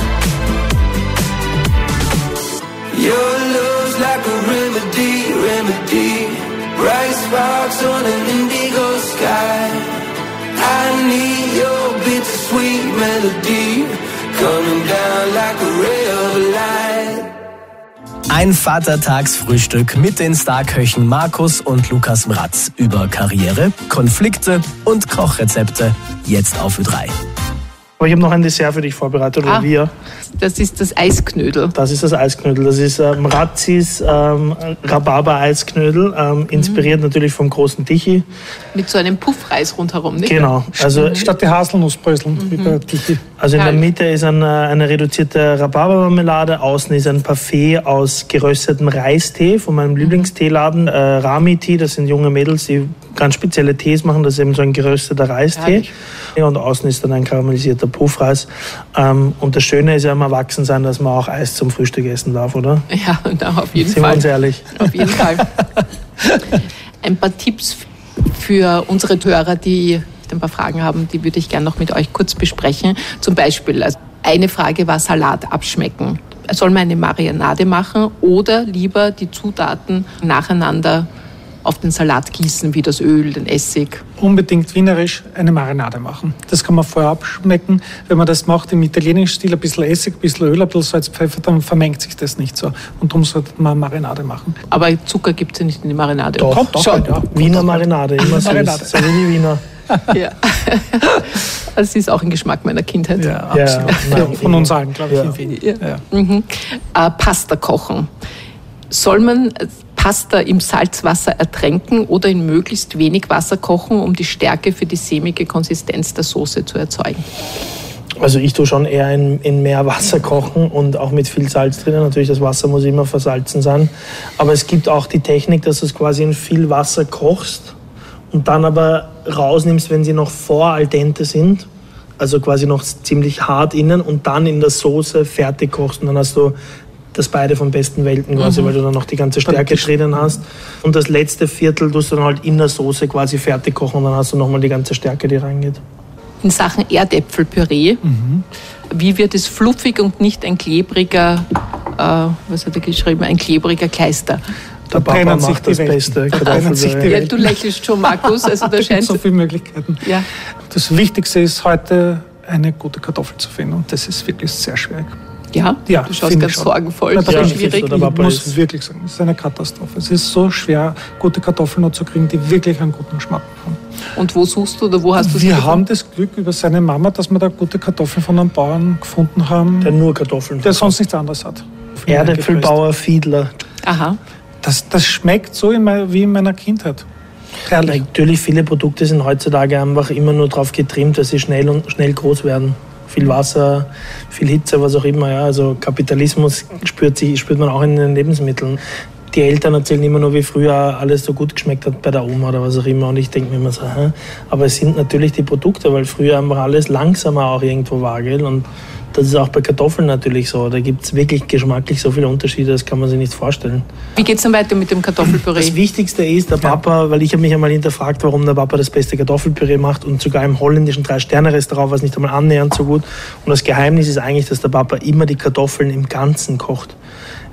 Your love's like a remedy, remedy. Bright sparks on an indigo sky. I need your bittersweet melody, coming down like a ray of light. Ein Vatertagsfrühstück mit den Starköchen Markus und Lukas Mraz über Karriere, Konflikte und Kochrezepte. Jetzt auf Ö drei. Aber ich habe noch ein Dessert für dich vorbereitet, oder Ah. wir. Das ist das Eisknödel. Das ist das Eisknödel. Das ist äh, Mrazis ähm, Rhabarber-Eisknödel, ähm, inspiriert natürlich vom großen Tichy. Mit so einem Puffreis rundherum, nicht? Genau. Also Statt die Haselnussbröseln, wie bei Tichy. Also in der Herrlich. Mitte ist eine, eine reduzierte Rhabarbermarmelade, außen ist ein Parfait aus geröstetem Reistee von meinem Lieblingsteeladen, äh, Rami-Tee. Das sind junge Mädels, die ganz spezielle Tees machen. Das ist eben so ein gerösteter Reistee. Herrlich. Ja, und außen ist dann ein karamellisierter Puffreis. Ähm, und das Schöne ist ja im Erwachsensein, dass man auch Eis zum Frühstück essen darf, oder? Ja, na, auf jeden Sind wir Fall. uns ehrlich? Auf jeden Fall. Ein paar Tipps für unsere Hörer, die ein paar Fragen haben, die würde ich gerne noch mit euch kurz besprechen. Zum Beispiel, also eine Frage war Salat abschmecken. Soll man eine Marinade machen oder lieber die Zutaten nacheinander auf den Salat gießen, wie das Öl, den Essig? Unbedingt wienerisch eine Marinade machen. Das kann man vorher abschmecken. Wenn man das macht im italienischen Stil, ein bisschen Essig, ein bisschen Öl, ein bisschen Salz, Pfeffer, dann vermengt sich das nicht so. Und darum sollte man Marinade machen. Aber Zucker gibt es ja nicht in die Marinade. Doch, Kommt doch, schon. ja. Wiener Marinade, immer so, Marinade. so wie die Wiener. Ja. Das ist auch ein Geschmack meiner Kindheit. Ja, Ja, absolut. nein, Von uns allen, glaube ich. Ja. in Wien. Ja. Ja. Mhm. Äh, Pasta kochen. Soll man Pasta im Salzwasser ertränken oder in möglichst wenig Wasser kochen, um die Stärke für die sämige Konsistenz der Soße zu erzeugen? Also ich tue schon eher in, in mehr Wasser kochen und auch mit viel Salz drinnen. Natürlich, das Wasser muss immer versalzen sein. Aber es gibt auch die Technik, dass du es quasi in viel Wasser kochst und dann aber rausnimmst, wenn sie noch vor al dente sind. Also quasi noch ziemlich hart innen und dann in der Soße fertig kochst. Und dann hast du das beide von besten Welten quasi, Mhm. weil du dann noch die ganze Stärke drinnen hast. Und das letzte Viertel tust du dann halt in der Soße quasi fertig kochen und dann hast du nochmal die ganze Stärke, die reingeht. In Sachen Erdäpfelpüree, wie wird es fluffig und nicht ein klebriger, äh, was hat er geschrieben, ein klebriger Kleister? Der Papa trennen sich macht die das Welten. Beste. Da trennen sich die Kartoffelpüree. Ja, Welten. du lächelst schon, Markus, also da Da gibt scheint so viele Möglichkeiten. ja. Das Wichtigste ist heute, eine gute Kartoffel zu finden. Und das ist wirklich sehr schwierig. Ja, Ja, du schaust finde ganz ich schon. sorgenvoll, Ja, da sehr bin ich schwierig. oder Ich Papa muss ist- wirklich sagen, es ist eine Katastrophe. Es ist so schwer, gute Kartoffeln noch zu kriegen, die wirklich einen guten Geschmack haben. Und wo suchst du oder wo hast du sie Wir gefunden? haben das Glück über seine Mama, dass wir da gute Kartoffeln von einem Bauern gefunden haben, Der nur Kartoffeln der sonst nichts anderes hat. Erdäpfelbauer Fiedler. Aha. Das, das schmeckt so in mein, wie in meiner Kindheit. Herrlich. Natürlich, viele Produkte sind heutzutage einfach immer nur darauf getrimmt, dass sie schnell und schnell groß werden. Viel Wasser, viel Hitze, was auch immer. Ja. Also Kapitalismus spürt, sich, spürt man auch in den Lebensmitteln. Die Eltern erzählen immer nur, wie früher alles so gut geschmeckt hat bei der Oma oder was auch immer. Und ich denke mir immer so, hä? Aber es sind natürlich die Produkte, weil früher einfach alles langsamer auch irgendwo war. Gell? Und das ist auch bei Kartoffeln natürlich so. Da gibt es wirklich geschmacklich so viele Unterschiede, das kann man sich nicht vorstellen. Wie geht's dann weiter mit dem Kartoffelpüree? Das Wichtigste ist, der Papa, weil ich habe mich einmal hinterfragt, warum der Papa das beste Kartoffelpüree macht und sogar im holländischen Drei-Sterne-Restaurant war es nicht einmal annähernd so gut. Und das Geheimnis ist eigentlich, dass der Papa immer die Kartoffeln im Ganzen kocht.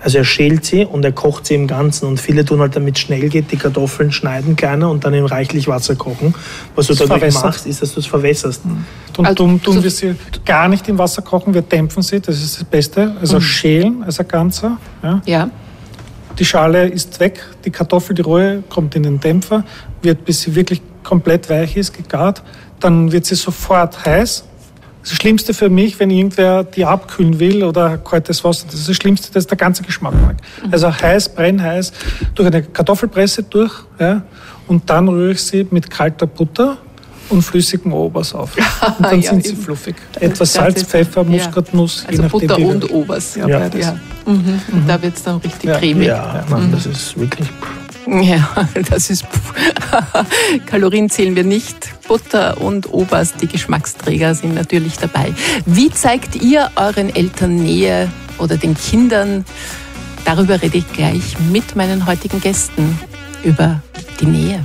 Also er schält sie und er kocht sie im Ganzen. Und viele tun halt, damit schnell geht, die Kartoffeln schneiden kleiner und dann in reichlich Wasser kochen. Was du dadurch verwässert. machst, ist, dass du es verwässerst. Mhm. Und also, tun, tun wir sie gar nicht im Wasser kochen, wir dämpfen sie, das ist das Beste. Also mhm. schälen als ein Ganzer. Ja. ja. Die Schale ist weg, die Kartoffel, die rohe, kommt in den Dämpfer, wird, bis sie wirklich komplett weich ist, gegart. Dann wird sie sofort heiß. Das Schlimmste für mich, wenn irgendwer die abkühlen will oder kaltes Wasser, das ist das Schlimmste, das ist der ganze Geschmack weg. Mhm. Also heiß, brennheiß, durch eine Kartoffelpresse durch, ja, und dann rühre ich sie mit kalter Butter und flüssigem Obers auf. Und dann ja, sind sie fluffig. Etwas Salz, Pfeffer, Muskatnuss. Ja. Also je Butter nachdem, und Obers. Ja, ja. ja. Mhm. Und mhm. da wird es dann richtig ja. cremig. Ja, Mann, mhm. das ist wirklich... Ja, das ist... Kalorien zählen wir nicht. Butter und Obers, die Geschmacksträger, sind natürlich dabei. Wie zeigt ihr euren Eltern Nähe oder den Kindern? Darüber rede ich gleich mit meinen heutigen Gästen. Über die Nähe.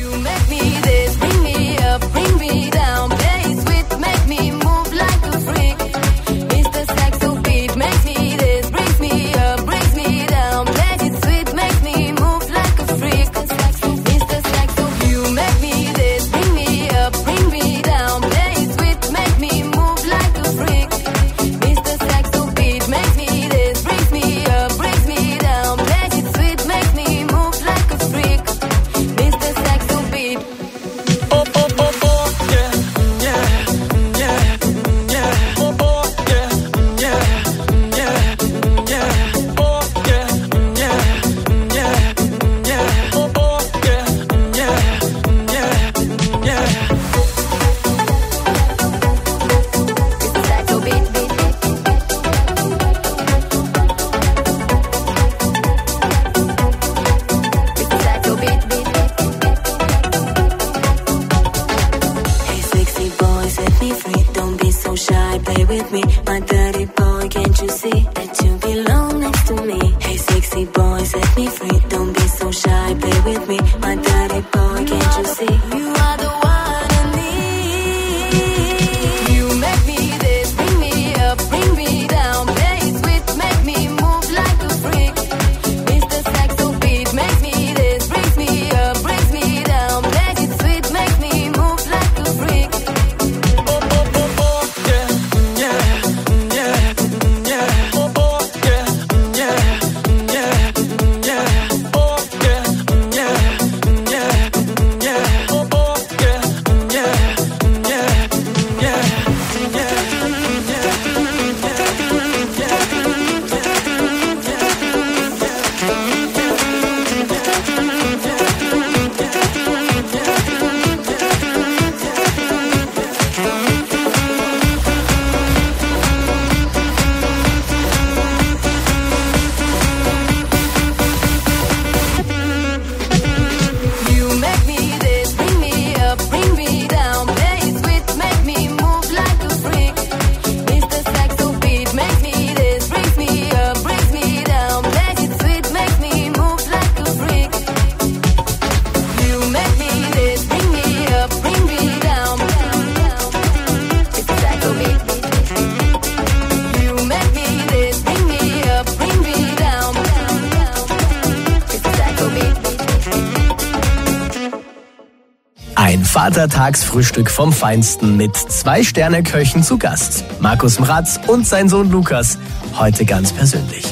Vatertagsfrühstück vom Feinsten mit zwei Sterne-Köchen zu Gast. Markus Mraz und sein Sohn Lukas, heute ganz persönlich.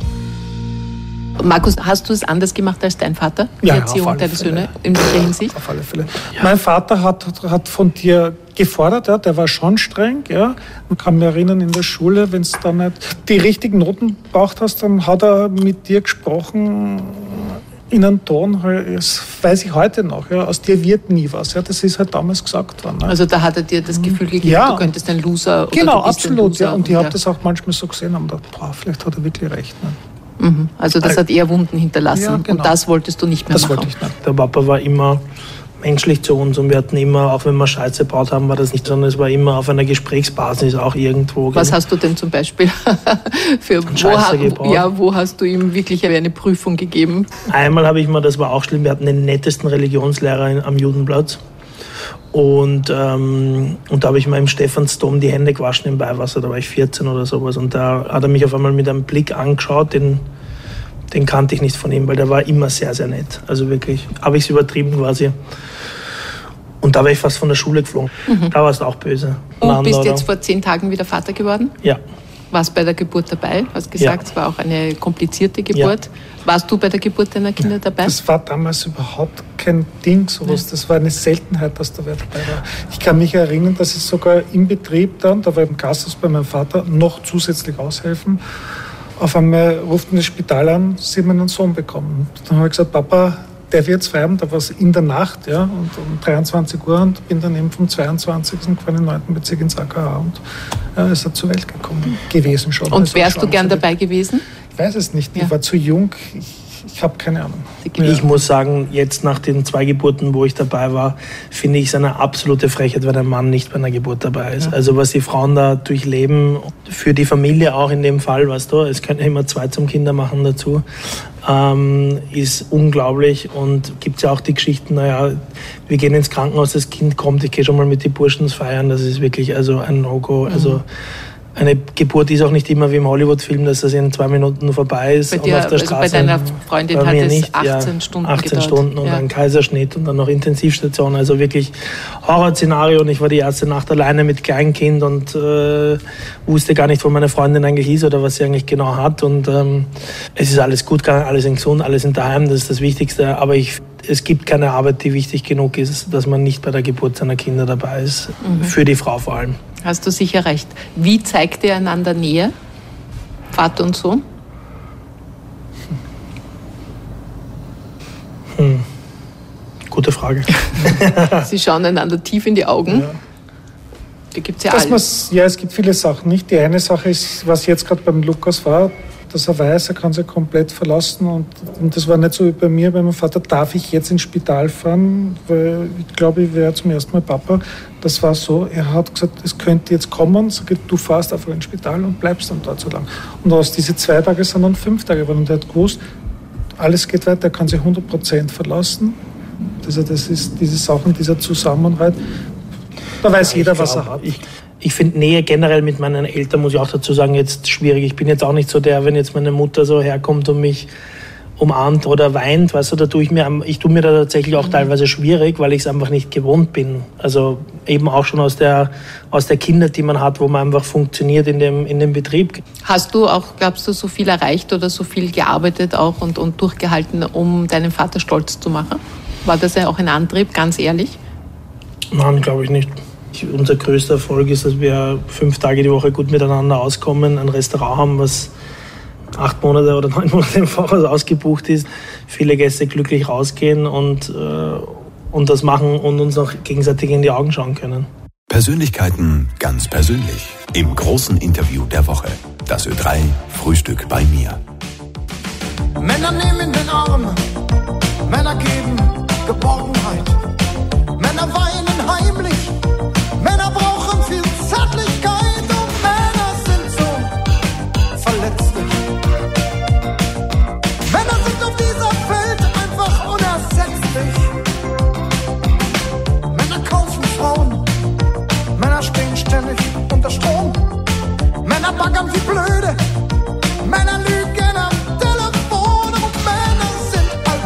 Markus, hast du es anders gemacht als dein Vater? Die ja, Erziehung auf alle deiner Fälle. Söhne in welcher Hinsicht? Auf alle Fälle. Ja. Mein Vater hat, hat von dir gefordert, ja, der war schon streng. Ja. Man kann mich erinnern, in der Schule, wenn du da nicht die richtigen Noten braucht hast, dann hat er mit dir gesprochen in einem Ton, das weiß ich heute noch, ja, aus dir wird nie was. Ja, das ist halt damals gesagt worden. Ne. Also da hat er dir das Gefühl gegeben, ja. du könntest ein Loser oder genau, du bist absolut, ein Loser. Ja, und ich ja. habe das auch manchmal so gesehen und gedacht, boah, vielleicht hat er wirklich recht. Ne. Mhm. Also das hat eher Wunden hinterlassen ja, genau. und das wolltest du nicht mehr das machen. Wollte ich nicht. Der Papa war immer menschlich zu uns und wir hatten immer, auch wenn wir Scheiße gebaut haben, war das nicht, sondern es war immer auf einer Gesprächsbasis auch irgendwo. Was hast du denn zum Beispiel für wo, ha, ja, wo hast du ihm wirklich eine Prüfung gegeben? Einmal habe ich mal, das war auch schlimm, wir hatten den nettesten Religionslehrer in, am Judenplatz. Und, ähm, und da habe ich mal im Stephansdom die Hände gewaschen im Weihwasser, da war ich vierzehn oder sowas. Und da hat er mich auf einmal mit einem Blick angeschaut, den den kannte ich nicht von ihm, weil der war immer sehr, sehr nett. Also wirklich, habe ich es übertrieben quasi. Und da war ich fast von der Schule geflogen. Mhm. Da warst du auch böse. Und Einander, bist jetzt vor zehn Tagen wieder Vater geworden? Ja. Warst bei der Geburt dabei? Du hast gesagt, ja. Es war auch eine komplizierte Geburt. Ja. Warst du bei der Geburt deiner Kinder dabei? Das war damals überhaupt kein Ding, sowas. Das war eine Seltenheit, dass da wer dabei war. Ich kann mich erinnern, dass ich sogar im Betrieb dann, da war im Gasthaus bei meinem Vater, noch zusätzlich aushelfen. Auf einmal ruft ein Spital an, sie haben einen Sohn bekommen. Dann habe ich gesagt, Papa, der wird zwei haben, da war es in der Nacht, ja, und um dreiundzwanzig Uhr und bin dann eben vom zweiundzwanzigsten quasi im neunten Bezirk ins A K H und ja, ist er zur Welt gekommen gewesen schon. Und also wärst du gern dabei gewesen? Ich weiß es nicht, ja. Ich war zu jung, ich, ich habe keine Ahnung. Ich ja. muss sagen, jetzt nach den zwei Geburten, wo ich dabei war, finde ich es eine absolute Frechheit, wenn ein Mann nicht bei einer Geburt dabei ist. Ja. Also was die Frauen da durchleben, für die Familie auch in dem Fall, weißt du, es können ja immer zwei zum Kinder machen dazu, ähm, ist unglaublich. Und gibt es ja auch die Geschichten, naja, wir gehen ins Krankenhaus, das Kind kommt, ich gehe schon mal mit den Burschen feiern, das ist wirklich also ein No-Go. Also mhm. Eine Geburt ist auch nicht immer wie im Hollywood-Film, dass das in zwei Minuten vorbei ist. Bei dir, und auf der also Straße, bei deiner Freundin bei hat es nicht. achtzehn ja, Stunden achtzehn gedauert. Stunden und ja. ein Kaiserschnitt und dann noch Intensivstation. Also wirklich Horrorszenario. Und ich war die erste Nacht alleine mit Kleinkind und äh, wusste gar nicht, wo meine Freundin eigentlich ist oder was sie eigentlich genau hat. Und ähm, es ist alles gut gegangen, alle sind gesund, alle sind daheim, das ist das Wichtigste. Aber ich, es gibt keine Arbeit, die wichtig genug ist, dass man nicht bei der Geburt seiner Kinder dabei ist. Mhm. Für die Frau vor allem. Hast du sicher recht. Wie zeigt ihr einander Nähe, Vater und Sohn? Hm. Gute Frage. Sie schauen einander tief in die Augen. Ja. Da gibt's ja alles. Ja, es gibt viele Sachen. Nicht die eine Sache ist, was jetzt gerade beim Lukas war, dass er weiß, er kann sich komplett verlassen. Und, und das war nicht so wie bei mir, bei meinem Vater, darf ich jetzt ins Spital fahren, weil ich glaube, ich wäre zum ersten Mal Papa. Das war so, er hat gesagt, es könnte jetzt kommen, sag ich, du fährst einfach ins Spital und bleibst dann dort so lang. Und aus diese zwei Tage sind dann fünf Tage geworden. Und er hat gewusst, alles geht weiter, er kann sich hundert Prozent verlassen. Also das ist diese Sachen, dieser Zusammenhalt. Da weiß ja, jeder, was glaub, er hat. Ich, Ich finde Nähe generell mit meinen Eltern, muss ich auch dazu sagen, jetzt schwierig. Ich bin jetzt auch nicht so der, wenn jetzt meine Mutter so herkommt und mich umarmt oder weint, weißt du, da tue ich mir, ich tue mir da tatsächlich auch teilweise schwierig, weil ich es einfach nicht gewohnt bin. Also eben auch schon aus der, aus der Kindheit, die man hat, wo man einfach funktioniert in dem, in dem Betrieb. Hast du auch, glaubst du, so viel erreicht oder so viel gearbeitet auch und, und durchgehalten, um deinen Vater stolz zu machen? War das ja auch ein Antrieb, ganz ehrlich? Nein, glaube ich nicht. Unser größter Erfolg ist, dass wir fünf Tage die Woche gut miteinander auskommen, ein Restaurant haben, was acht Monate oder neun Monate im Voraus ausgebucht ist, viele Gäste glücklich rausgehen und, äh, und das machen und uns auch gegenseitig in die Augen schauen können. Persönlichkeiten ganz persönlich. Im großen Interview der Woche. Das Ö drei Frühstück bei mir. Männer nehmen den Arm, Männer geben Geborgenheit, Männer weinen heimlich, Männer brauchen viel Zärtlichkeit und Männer sind so verletzlich. Männer sind auf dieser Welt einfach unersetzlich. Männer kaufen Frauen, Männer stehen ständig unter Strom, Männer baggern wie blöde, Männer lügen am Telefon und Männer sind als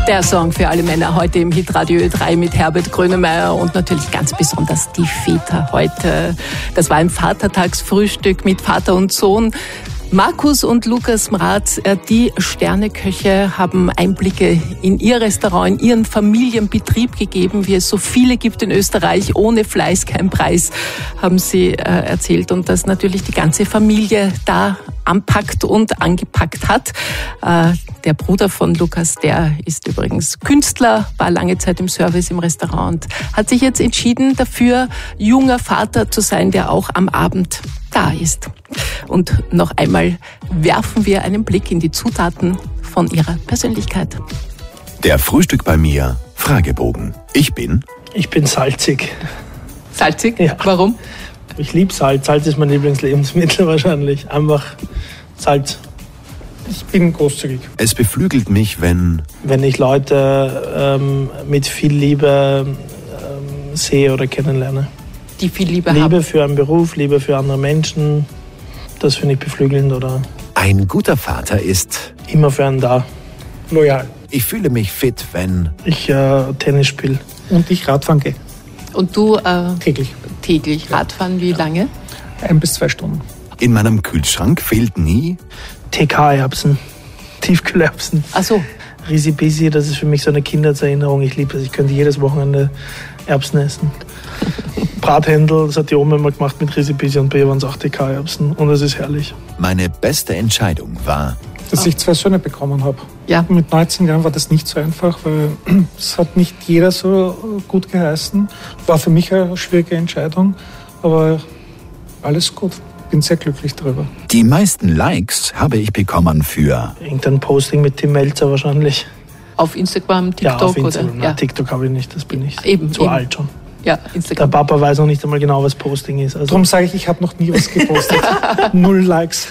Der Song für alle Männer heute im Hitradio Ö drei mit Herbert Grönemeyer und natürlich ganz besonders die Väter heute. Das war ein Vatertagsfrühstück mit Vater und Sohn. Markus und Lukas Mraz, die Sterneköche, haben Einblicke in ihr Restaurant, in ihren Familienbetrieb gegeben, wie es so viele gibt in Österreich. Ohne Fleiß kein Preis, haben sie äh, erzählt. Und dass natürlich die ganze Familie da anpackt und angepackt hat. Äh, der Bruder von Lukas, der ist übrigens Künstler, war lange Zeit im Service im Restaurant, hat sich jetzt entschieden dafür, junger Vater zu sein, der auch am Abend da ist. Und noch einmal werfen wir einen Blick in die Zutaten von ihrer Persönlichkeit. Der Frühstück bei mir Fragebogen. Ich bin? Ich bin salzig. Salzig? Ja. Warum? Ich liebe Salz. Salz ist mein Lieblingslebensmittel wahrscheinlich. Einfach Salz. Ich bin großzügig. Es beflügelt mich, wenn... Wenn ich Leute ähm, mit viel Liebe ähm, sehe oder kennenlerne. Die viel Liebe, Liebe haben. für einen Beruf, Liebe für andere Menschen, das finde ich beflügelnd. Oder ein guter Vater ist... Immer für einen da. Loyal. Ich fühle mich fit, wenn... Ich äh, Tennis spiele. Und ich Radfahren gehe. Und du? Äh, täglich. Täglich. Radfahren, wie lange? Ein bis zwei Stunden. In meinem Kühlschrank fehlt nie... T K-Erbsen, Tiefkühlerbsen. Ach so. Risipisi, das ist für mich so eine Kindheitserinnerung. Ich liebe das. Ich könnte jedes Wochenende Erbsen essen. Brathändel, das hat die Oma immer gemacht mit Risipisi und bei ihr waren es auch T K-Erbsen. Und das ist herrlich. Meine beste Entscheidung war... Dass ich zwei Söhne bekommen habe. Ja. Mit neunzehn Jahren war das nicht so einfach, weil es hat nicht jeder so gut geheißen. War für mich eine schwierige Entscheidung, aber alles gut. Bin sehr glücklich darüber. Die meisten Likes habe ich bekommen für... Irgendein Posting mit Tim Melzer wahrscheinlich. Auf Instagram, TikTok? Ja, auf Instagram. Oder? Na, ja. TikTok habe ich nicht, das bin ich. Eben, zu eben. alt schon. Ja, Instagram. Der Papa weiß noch nicht einmal genau, was Posting ist. Also Darum sage ich, ich habe noch nie was gepostet. Null Likes.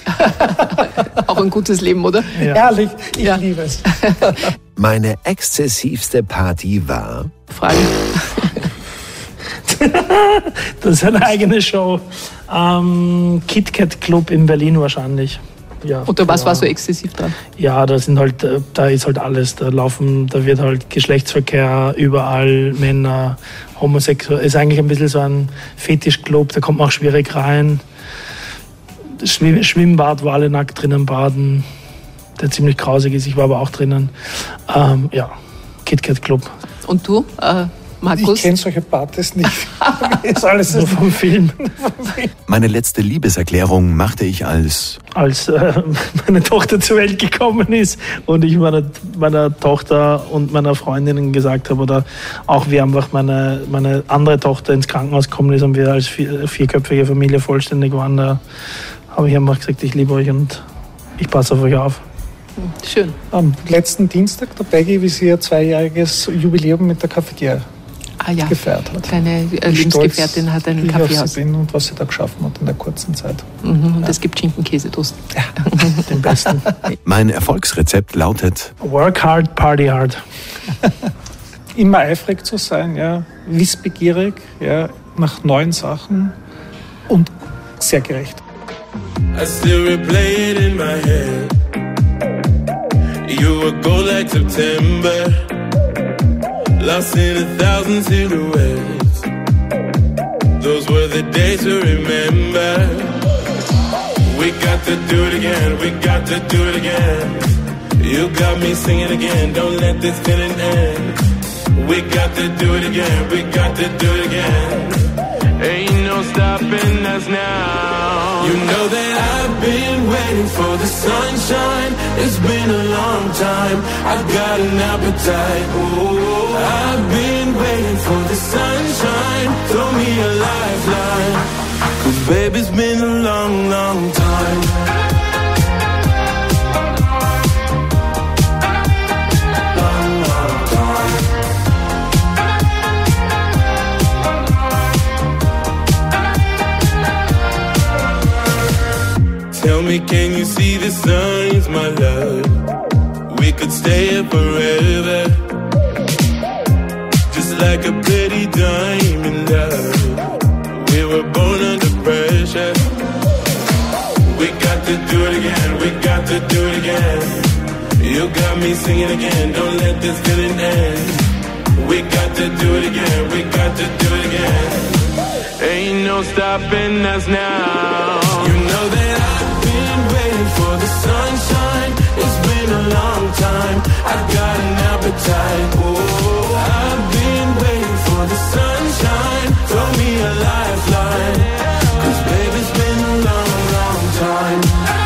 Auch ein gutes Leben, oder? Ja. Ehrlich, ich Ja. liebe es. Meine exzessivste Party war... Fragen. Das ist eine eigene Show. Ähm, KitKat Club in Berlin wahrscheinlich. Ja, Oder was ja. war so exzessiv dran? Ja, da sind halt, da ist halt alles. Da laufen, da wird halt Geschlechtsverkehr überall, Männer, homosexuell. Ist eigentlich ein bisschen so ein Fetischclub, da kommt man auch schwierig rein. Schwimm, Schwimmbad, wo alle nackt drinnen baden, der ziemlich grausig ist. Ich war aber auch drinnen. Ähm, ja, KitKat Club. Und du, äh, Markus? Ich kenne solche Partys nicht. Ist alles Nur vom Film. Meine letzte Liebeserklärung machte ich als... Als äh, meine Tochter zur Welt gekommen ist und ich meiner, meiner Tochter und meiner Freundinnen gesagt habe, oder auch wir einfach meine, meine andere Tochter ins Krankenhaus gekommen ist und wir als vier, vierköpfige Familie vollständig waren, da habe ich einfach gesagt, ich liebe euch und ich passe auf euch auf. Schön. Am letzten Dienstag dabei, wie sie ihr zweijähriges Jubiläum mit der Cafetiere Ah ja, gefeiert hat. deine äh, Lebensgefährtin hat einen wie ich auf Kaffeehaus. sie bin und was sie da geschaffen hat in der kurzen Zeit. Mhm, und es gibt Schinken-Käsetoast. Ja, den besten. Mein Erfolgsrezept lautet... Work hard, party hard. Immer eifrig zu sein, ja, wissbegierig, ja, nach neuen Sachen und sehr gerecht. I still replay it in my head. You were gold like September, lost in a thousand silhouettes. Those were the days to remember. We got to do it again, we got to do it again. You got me singing again, don't let this feeling end. We got to do it again, we got to do it again. Ain't no stopping us now. You know that I've been waiting for the sunshine. It's been a long time. I've got an appetite. Ooh, I've been waiting for the sunshine. Throw me a lifeline. 'Cause baby, it's been a long, long time. Long, long time. Tell me, can you see the signs, my love? We could stay here forever. Just like a pretty diamond, love. We were born under pressure. We got to do it again, we got to do it again. You got me singing again, don't let this feeling end. We got to do it again, we got to do it again. Ain't no stopping us now. You know that I've been waiting for the sunshine. It's been a long time, I've got an appetite. Oh, I've been waiting for the sunshine. Throw me a lifeline, 'cause baby it's been a long, long time.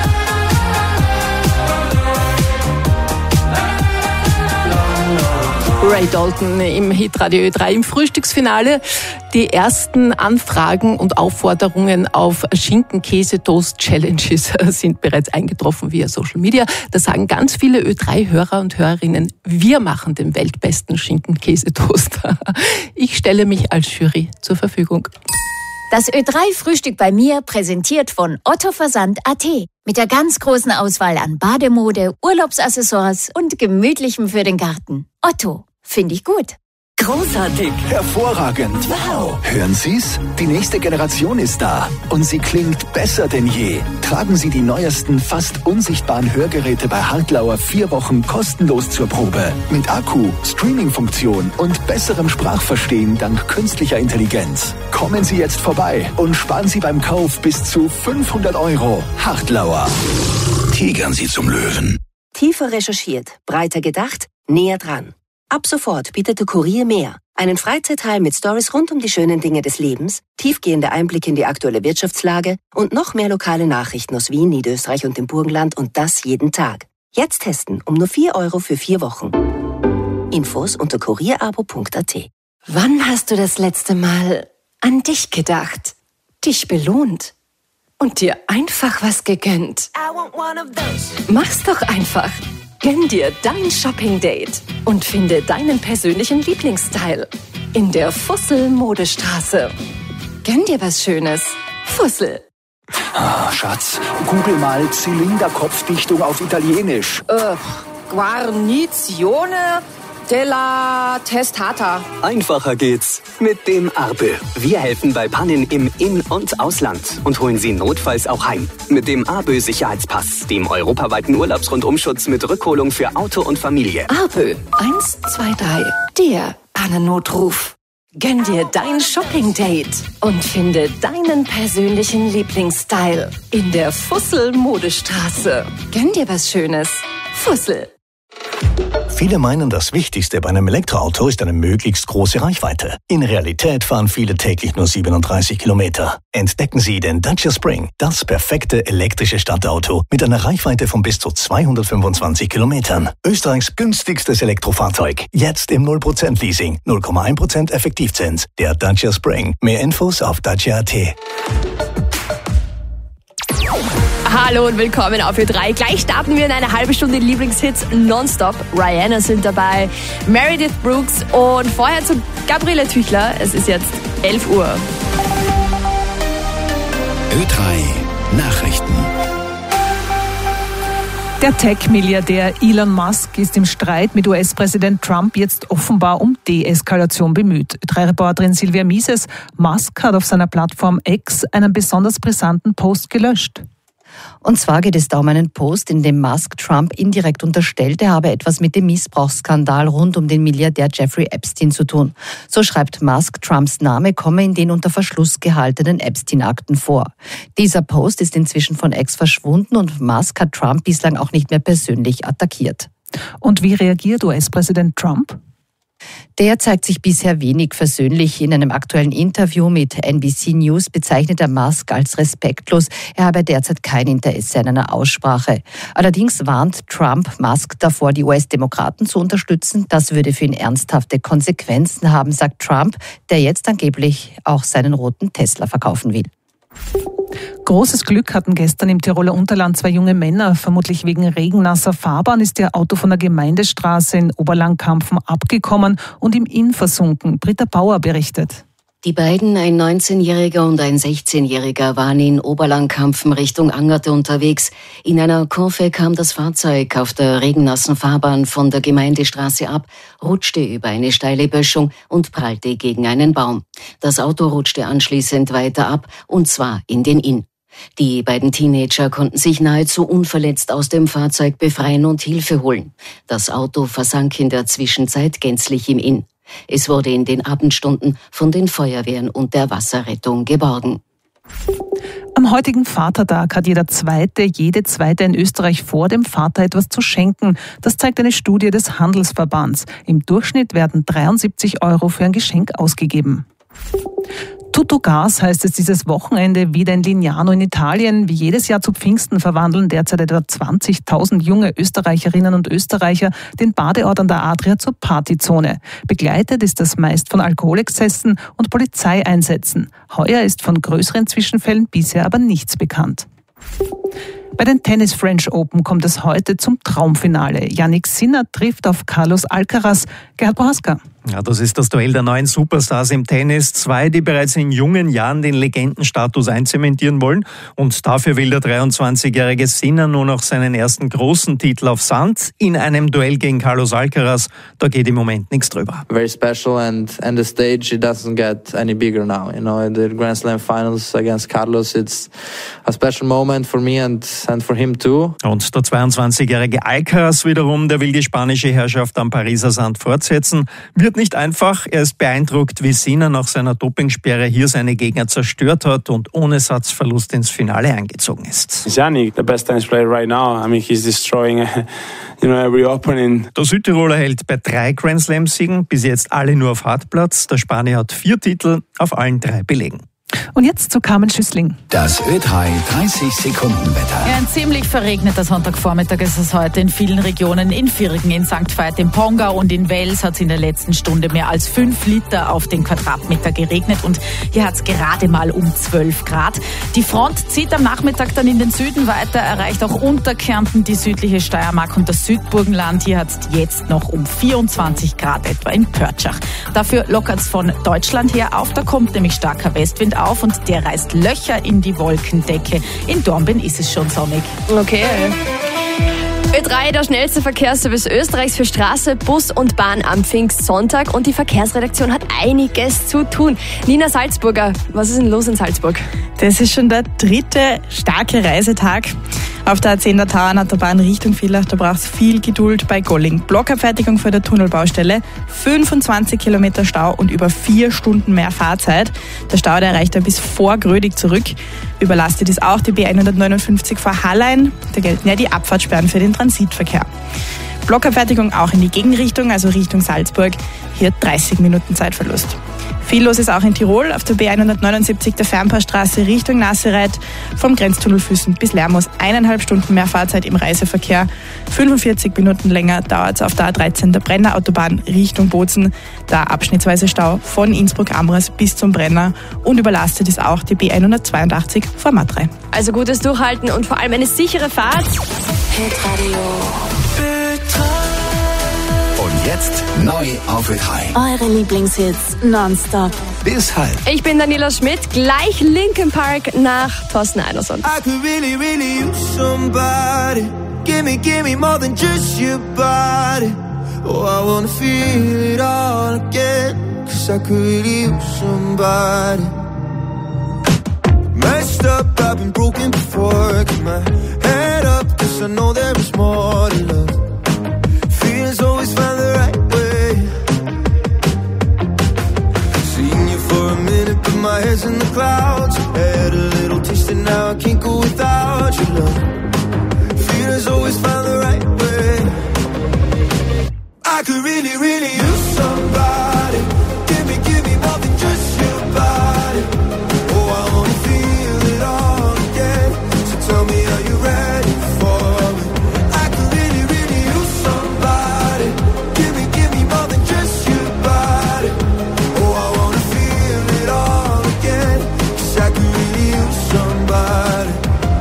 Ray Dalton im Hitradio Ö drei im Frühstücksfinale. Die ersten Anfragen und Aufforderungen auf Schinken-Käse-Toast-Challenges sind bereits eingetroffen via Social Media. Da sagen ganz viele Ö drei Hörer und Hörerinnen, wir machen den weltbesten Schinken-Käse-Toast. Ich stelle mich als Jury zur Verfügung. Das Ö drei Frühstück bei mir, präsentiert von Otto Versand Punkt at. Mit der ganz großen Auswahl an Bademode, Urlaubsaccessoires und Gemütlichem für den Garten. Otto, finde ich gut. Großartig. Hervorragend. Wow. Hören Sie's? Die nächste Generation ist da. Und sie klingt besser denn je. Tragen Sie die neuesten, fast unsichtbaren Hörgeräte bei Hartlauer vier Wochen kostenlos zur Probe. Mit Akku, Streaming-Funktion und besserem Sprachverstehen dank künstlicher Intelligenz. Kommen Sie jetzt vorbei und sparen Sie beim Kauf bis zu fünfhundert Euro. Hartlauer. Tigern Sie zum Löwen. Tiefer recherchiert, breiter gedacht, näher dran. Ab sofort bietet der Kurier mehr. Einen Freizeitteil mit Stories rund um die schönen Dinge des Lebens, tiefgehende Einblicke in die aktuelle Wirtschaftslage und noch mehr lokale Nachrichten aus Wien, Niederösterreich und dem Burgenland, und das jeden Tag. Jetzt testen um nur vier Euro für vier Wochen. Infos unter kurierabo punkt at. Wann hast du das letzte Mal an dich gedacht, dich belohnt und dir einfach was gegönnt? Mach's doch einfach. Gönn dir dein Shopping-Date und finde deinen persönlichen Lieblingsstyle in der Fussel-Modestraße. Gönn dir was Schönes. Fussel. Ah, Schatz, google mal Zylinderkopfdichtung auf Italienisch. Äh, Guarnizione della Testata. Einfacher geht's mit dem Arbe. Wir helfen bei Pannen im In- und Ausland und holen Sie notfalls auch heim. Mit dem Arbe Sicherheitspass, dem europaweiten Urlaubsrundumschutz mit Rückholung für Auto und Familie. Arbe eins zwei drei, der Pannennotruf. Gönn dir dein Shopping-Date und finde deinen persönlichen Lieblingsstyle in der Fussel-Modestraße. Gönn dir was Schönes. Fussel. Viele meinen, das Wichtigste bei einem Elektroauto ist eine möglichst große Reichweite. In Realität fahren viele täglich nur siebenunddreißig Kilometer. Entdecken Sie den Dacia Spring, das perfekte elektrische Stadtauto mit einer Reichweite von bis zu zweihundertfünfundzwanzig Kilometern. Österreichs günstigstes Elektrofahrzeug. Jetzt im null Prozent Leasing, null Komma eins Prozent Effektivzins. Der Dacia Spring. Mehr Infos auf dacia punkt at. Hallo und willkommen auf Ö drei. Gleich starten wir in eine halbe Stunde Lieblingshits nonstop. Rihanna sind dabei, Meredith Brooks und vorher zu Gabriele Tüchler. Es ist jetzt elf Uhr. Ö drei Nachrichten. Der Tech-Milliardär Elon Musk ist im Streit mit U S-Präsident Trump jetzt offenbar um Deeskalation bemüht. Ö drei Reporterin Silvia Mises, Musk hat auf seiner Plattform X einen besonders brisanten Post gelöscht. Und zwar geht es da um einen Post, in dem Musk Trump indirekt unterstellt, er habe etwas mit dem Missbrauchsskandal rund um den Milliardär Jeffrey Epstein zu tun. So schreibt Musk, Trumps Name komme in den unter Verschluss gehaltenen Epstein-Akten vor. Dieser Post ist inzwischen von X verschwunden und Musk hat Trump bislang auch nicht mehr persönlich attackiert. Und wie reagiert U S-Präsident Trump? Der zeigt sich bisher wenig versöhnlich. In einem aktuellen Interview mit N B C News bezeichnet er Musk als respektlos. Er habe derzeit kein Interesse an einer Aussprache. Allerdings warnt Trump Musk davor, die U S-Demokraten zu unterstützen. Das würde für ihn ernsthafte Konsequenzen haben, sagt Trump, der jetzt angeblich auch seinen roten Tesla verkaufen will. Großes Glück hatten gestern im Tiroler Unterland zwei junge Männer. Vermutlich wegen regennasser Fahrbahn ist ihr Auto von der Gemeindestraße in Oberlangkampfen abgekommen und im Inn versunken. Britta Bauer berichtet. Die beiden, ein neunzehnjähriger und ein sechzehnjähriger, waren in Oberlangkampfen Richtung Angerte unterwegs. In einer Kurve kam das Fahrzeug auf der regennassen Fahrbahn von der Gemeindestraße ab, rutschte über eine steile Böschung und prallte gegen einen Baum. Das Auto rutschte anschließend weiter ab, und zwar in den Inn. Die beiden Teenager konnten sich nahezu unverletzt aus dem Fahrzeug befreien und Hilfe holen. Das Auto versank in der Zwischenzeit gänzlich im Inn. Es wurde in den Abendstunden von den Feuerwehren und der Wasserrettung geborgen. Am heutigen Vatertag hat jeder Zweite, jede Zweite in Österreich vor, dem Vater etwas zu schenken. Das zeigt eine Studie des Handelsverbands. Im Durchschnitt werden dreiundsiebzig Euro für ein Geschenk ausgegeben. Tuttogas heißt es dieses Wochenende wieder in Lignano in Italien. Wie jedes Jahr zu Pfingsten verwandeln derzeit etwa zwanzigtausend junge Österreicherinnen und Österreicher den Badeort an der Adria zur Partyzone. Begleitet ist das meist von Alkoholexzessen und Polizeieinsätzen. Heuer ist von größeren Zwischenfällen bisher aber nichts bekannt. Bei den Tennis French Open kommt es heute zum Traumfinale. Jannik Sinner trifft auf Carlos Alcaraz. Gerhard Bohaska. Ja, das ist das Duell der neuen Superstars im Tennis. Zwei, die bereits in jungen Jahren den Legendenstatus einzementieren wollen. Und dafür will der dreiundzwanzigjährige Sinner nur noch seinen ersten großen Titel auf Sand. In einem Duell gegen Carlos Alcaraz, da geht im Moment nichts drüber. Very special and, and the stage, it doesn't get any bigger now. You know, the Grand Slam Finals against Carlos, it's a special moment for me and, and for him too. Und der zweiundzwanzigjährige Alcaraz wiederum, der will die spanische Herrschaft am Pariser Sand fortsetzen. Wird nicht einfach. Er ist beeindruckt, wie Sinner nach seiner Dopingsperre hier seine Gegner zerstört hat und ohne Satzverlust ins Finale eingezogen ist. Jannik, the best tennis player right now. I mean, he's destroying, you know, every opening. Der Südtiroler hält bei drei Grand Slam-Siegen, bis jetzt alle nur auf Hartplatz. Der Spanier hat vier Titel auf allen drei Belegen. Und jetzt zu Carmen Schüssling. Das Ö drei dreißig Sekunden Wetter. Ja, ein ziemlich verregneter Sonntagvormittag ist es heute in vielen Regionen. In Virgen, in Sankt Veit, im Pongau und in Wels hat es in der letzten Stunde mehr als fünf Liter auf den Quadratmeter geregnet. Und hier hat es gerade mal um zwölf Grad. Die Front zieht am Nachmittag dann in den Süden weiter, erreicht auch Unterkärnten, die südliche Steiermark und das Südburgenland. Hier hat es jetzt noch um vierundzwanzig Grad etwa in Pörtschach. Dafür lockert es von Deutschland her auf. Da kommt nämlich starker Westwind auf und der reißt Löcher in die Wolkendecke. In Dornbirn ist es schon sonnig. Okay. Ö drei, der schnellste Verkehrsservice Österreichs für Straße, Bus und Bahn am Pfingstsonntag. Und die Verkehrsredaktion hat einiges zu tun. Nina Salzburger, was ist denn los in Salzburg? Das ist schon der dritte starke Reisetag. Auf der A zehn der Tauernautobahn Richtung Villach, da braucht es viel Geduld bei Golling. Blockabfertigung vor der Tunnelbaustelle, fünfundzwanzig Kilometer Stau und über vier Stunden mehr Fahrzeit. Der Stau, der erreicht er bis vor Grödig zurück. Überlastet ist auch die B hundertneunundfünfzig vor Hallein. Da gelten ja die Abfahrtssperren für den Transitverkehr. Blockabfertigung auch in die Gegenrichtung, also Richtung Salzburg. Hier dreißig Minuten Zeitverlust. Viel los ist auch in Tirol, auf der B hundertneunundsiebzig der Fernpassstraße Richtung Nassereit, vom Grenztunnel Füssen bis Lermoos eineinhalb Stunden mehr Fahrzeit im Reiseverkehr. fünfundvierzig Minuten länger dauert es auf der A dreizehn der Brenner Autobahn Richtung Bozen, da abschnittsweise Stau von Innsbruck-Amras bis zum Brenner und überlastet ist auch die B hundertzweiundachtzig vor Matrei. Also gutes Durchhalten und vor allem eine sichere Fahrt. Und jetzt neu auf Ö drei. Eure Lieblingshits nonstop. Bis halb. Ich bin Daniela Schmidt, gleich Linkin Park nach Thorsten Einerson. I could really, really use somebody. Give me, give me more than just your body. Oh, I wanna feel it all again. Cause I could really use somebody. Messed up, I've been broken before. Keep my head up, cause I know there is more to love. Feelings always find the right way. Seen you for a minute, but my head's in the clouds. Had a little taste and now I can't go without your love. Feelings always find the right way. I could really, really use somebody. Give me, give me more than just your body. Oh, I wanna feel it all again. So tell me, are you ready for it? I could really, really use somebody. Give me, give me more than just your body. Oh, I wanna feel it all again. Cause I could really use somebody.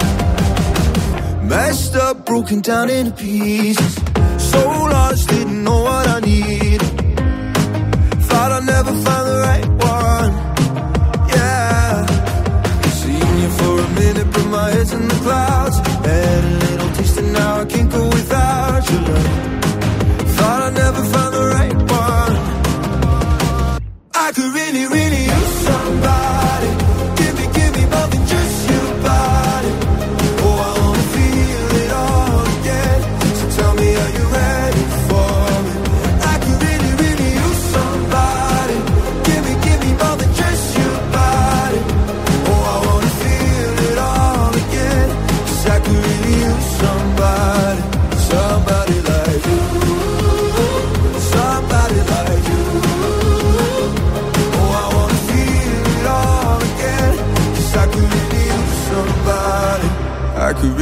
Messed up, broken down into pieces. So lost, didn't know what I needed. Thought I'd never find the right one. Yeah. Seen you for a minute, but my head's in the clouds. Had a little taste and now I can't go without your love. Thought I'd never find the right one. I could really, really use somebody. Give me, give me more than just your body.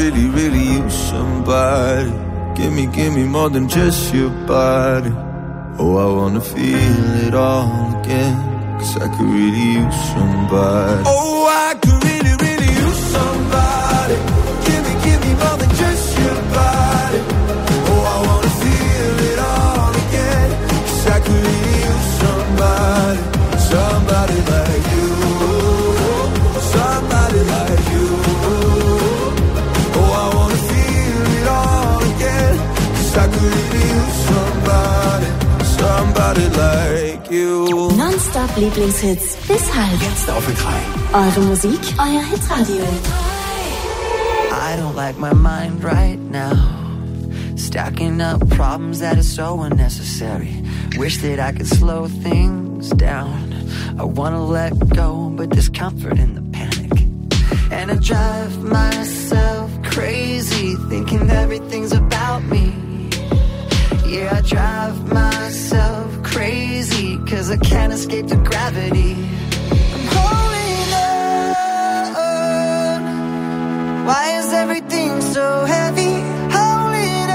really, really use somebody. Give me, give me more than just your body. Oh, I wanna feel it all again, 'cause I could really use somebody. Oh, I could really, really use somebody. Give me, give me more than just your body. Oh, I wanna feel it all again, 'cause I could really use somebody. Somebody like you. Somebody like you. Oh, I wanna feel it all again, 'cause I could really use somebody. Somebody like you. Non-Stop Lieblingshits bis halb. Jetzt auf drei. Eure Musik, euer Hitradio. I don't like my mind right now. Stacking up problems that are so unnecessary. Wish that I could slow things down. I wanna let go, but there's comfort in the panic. And I drive myself crazy, thinking everything's about me. Yeah, I drive myself crazy, 'cause I can't escape the gravity. I'm holding on. Why is everything so heavy? Holding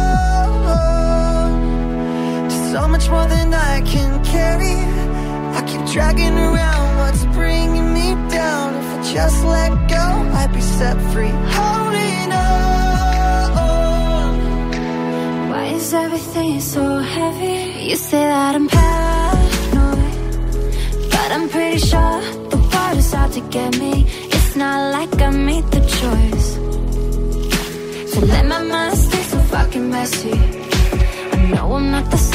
on to so much more than I can carry. I keep dragging around what's bringing me down. If I just let go, I'd be set free. Holding on. Why is everything so heavy? You say that I'm paranoid, but I'm pretty sure the world is out to get me. It's not like I made the choice to let my mind stay so fucking messy. I know I'm not the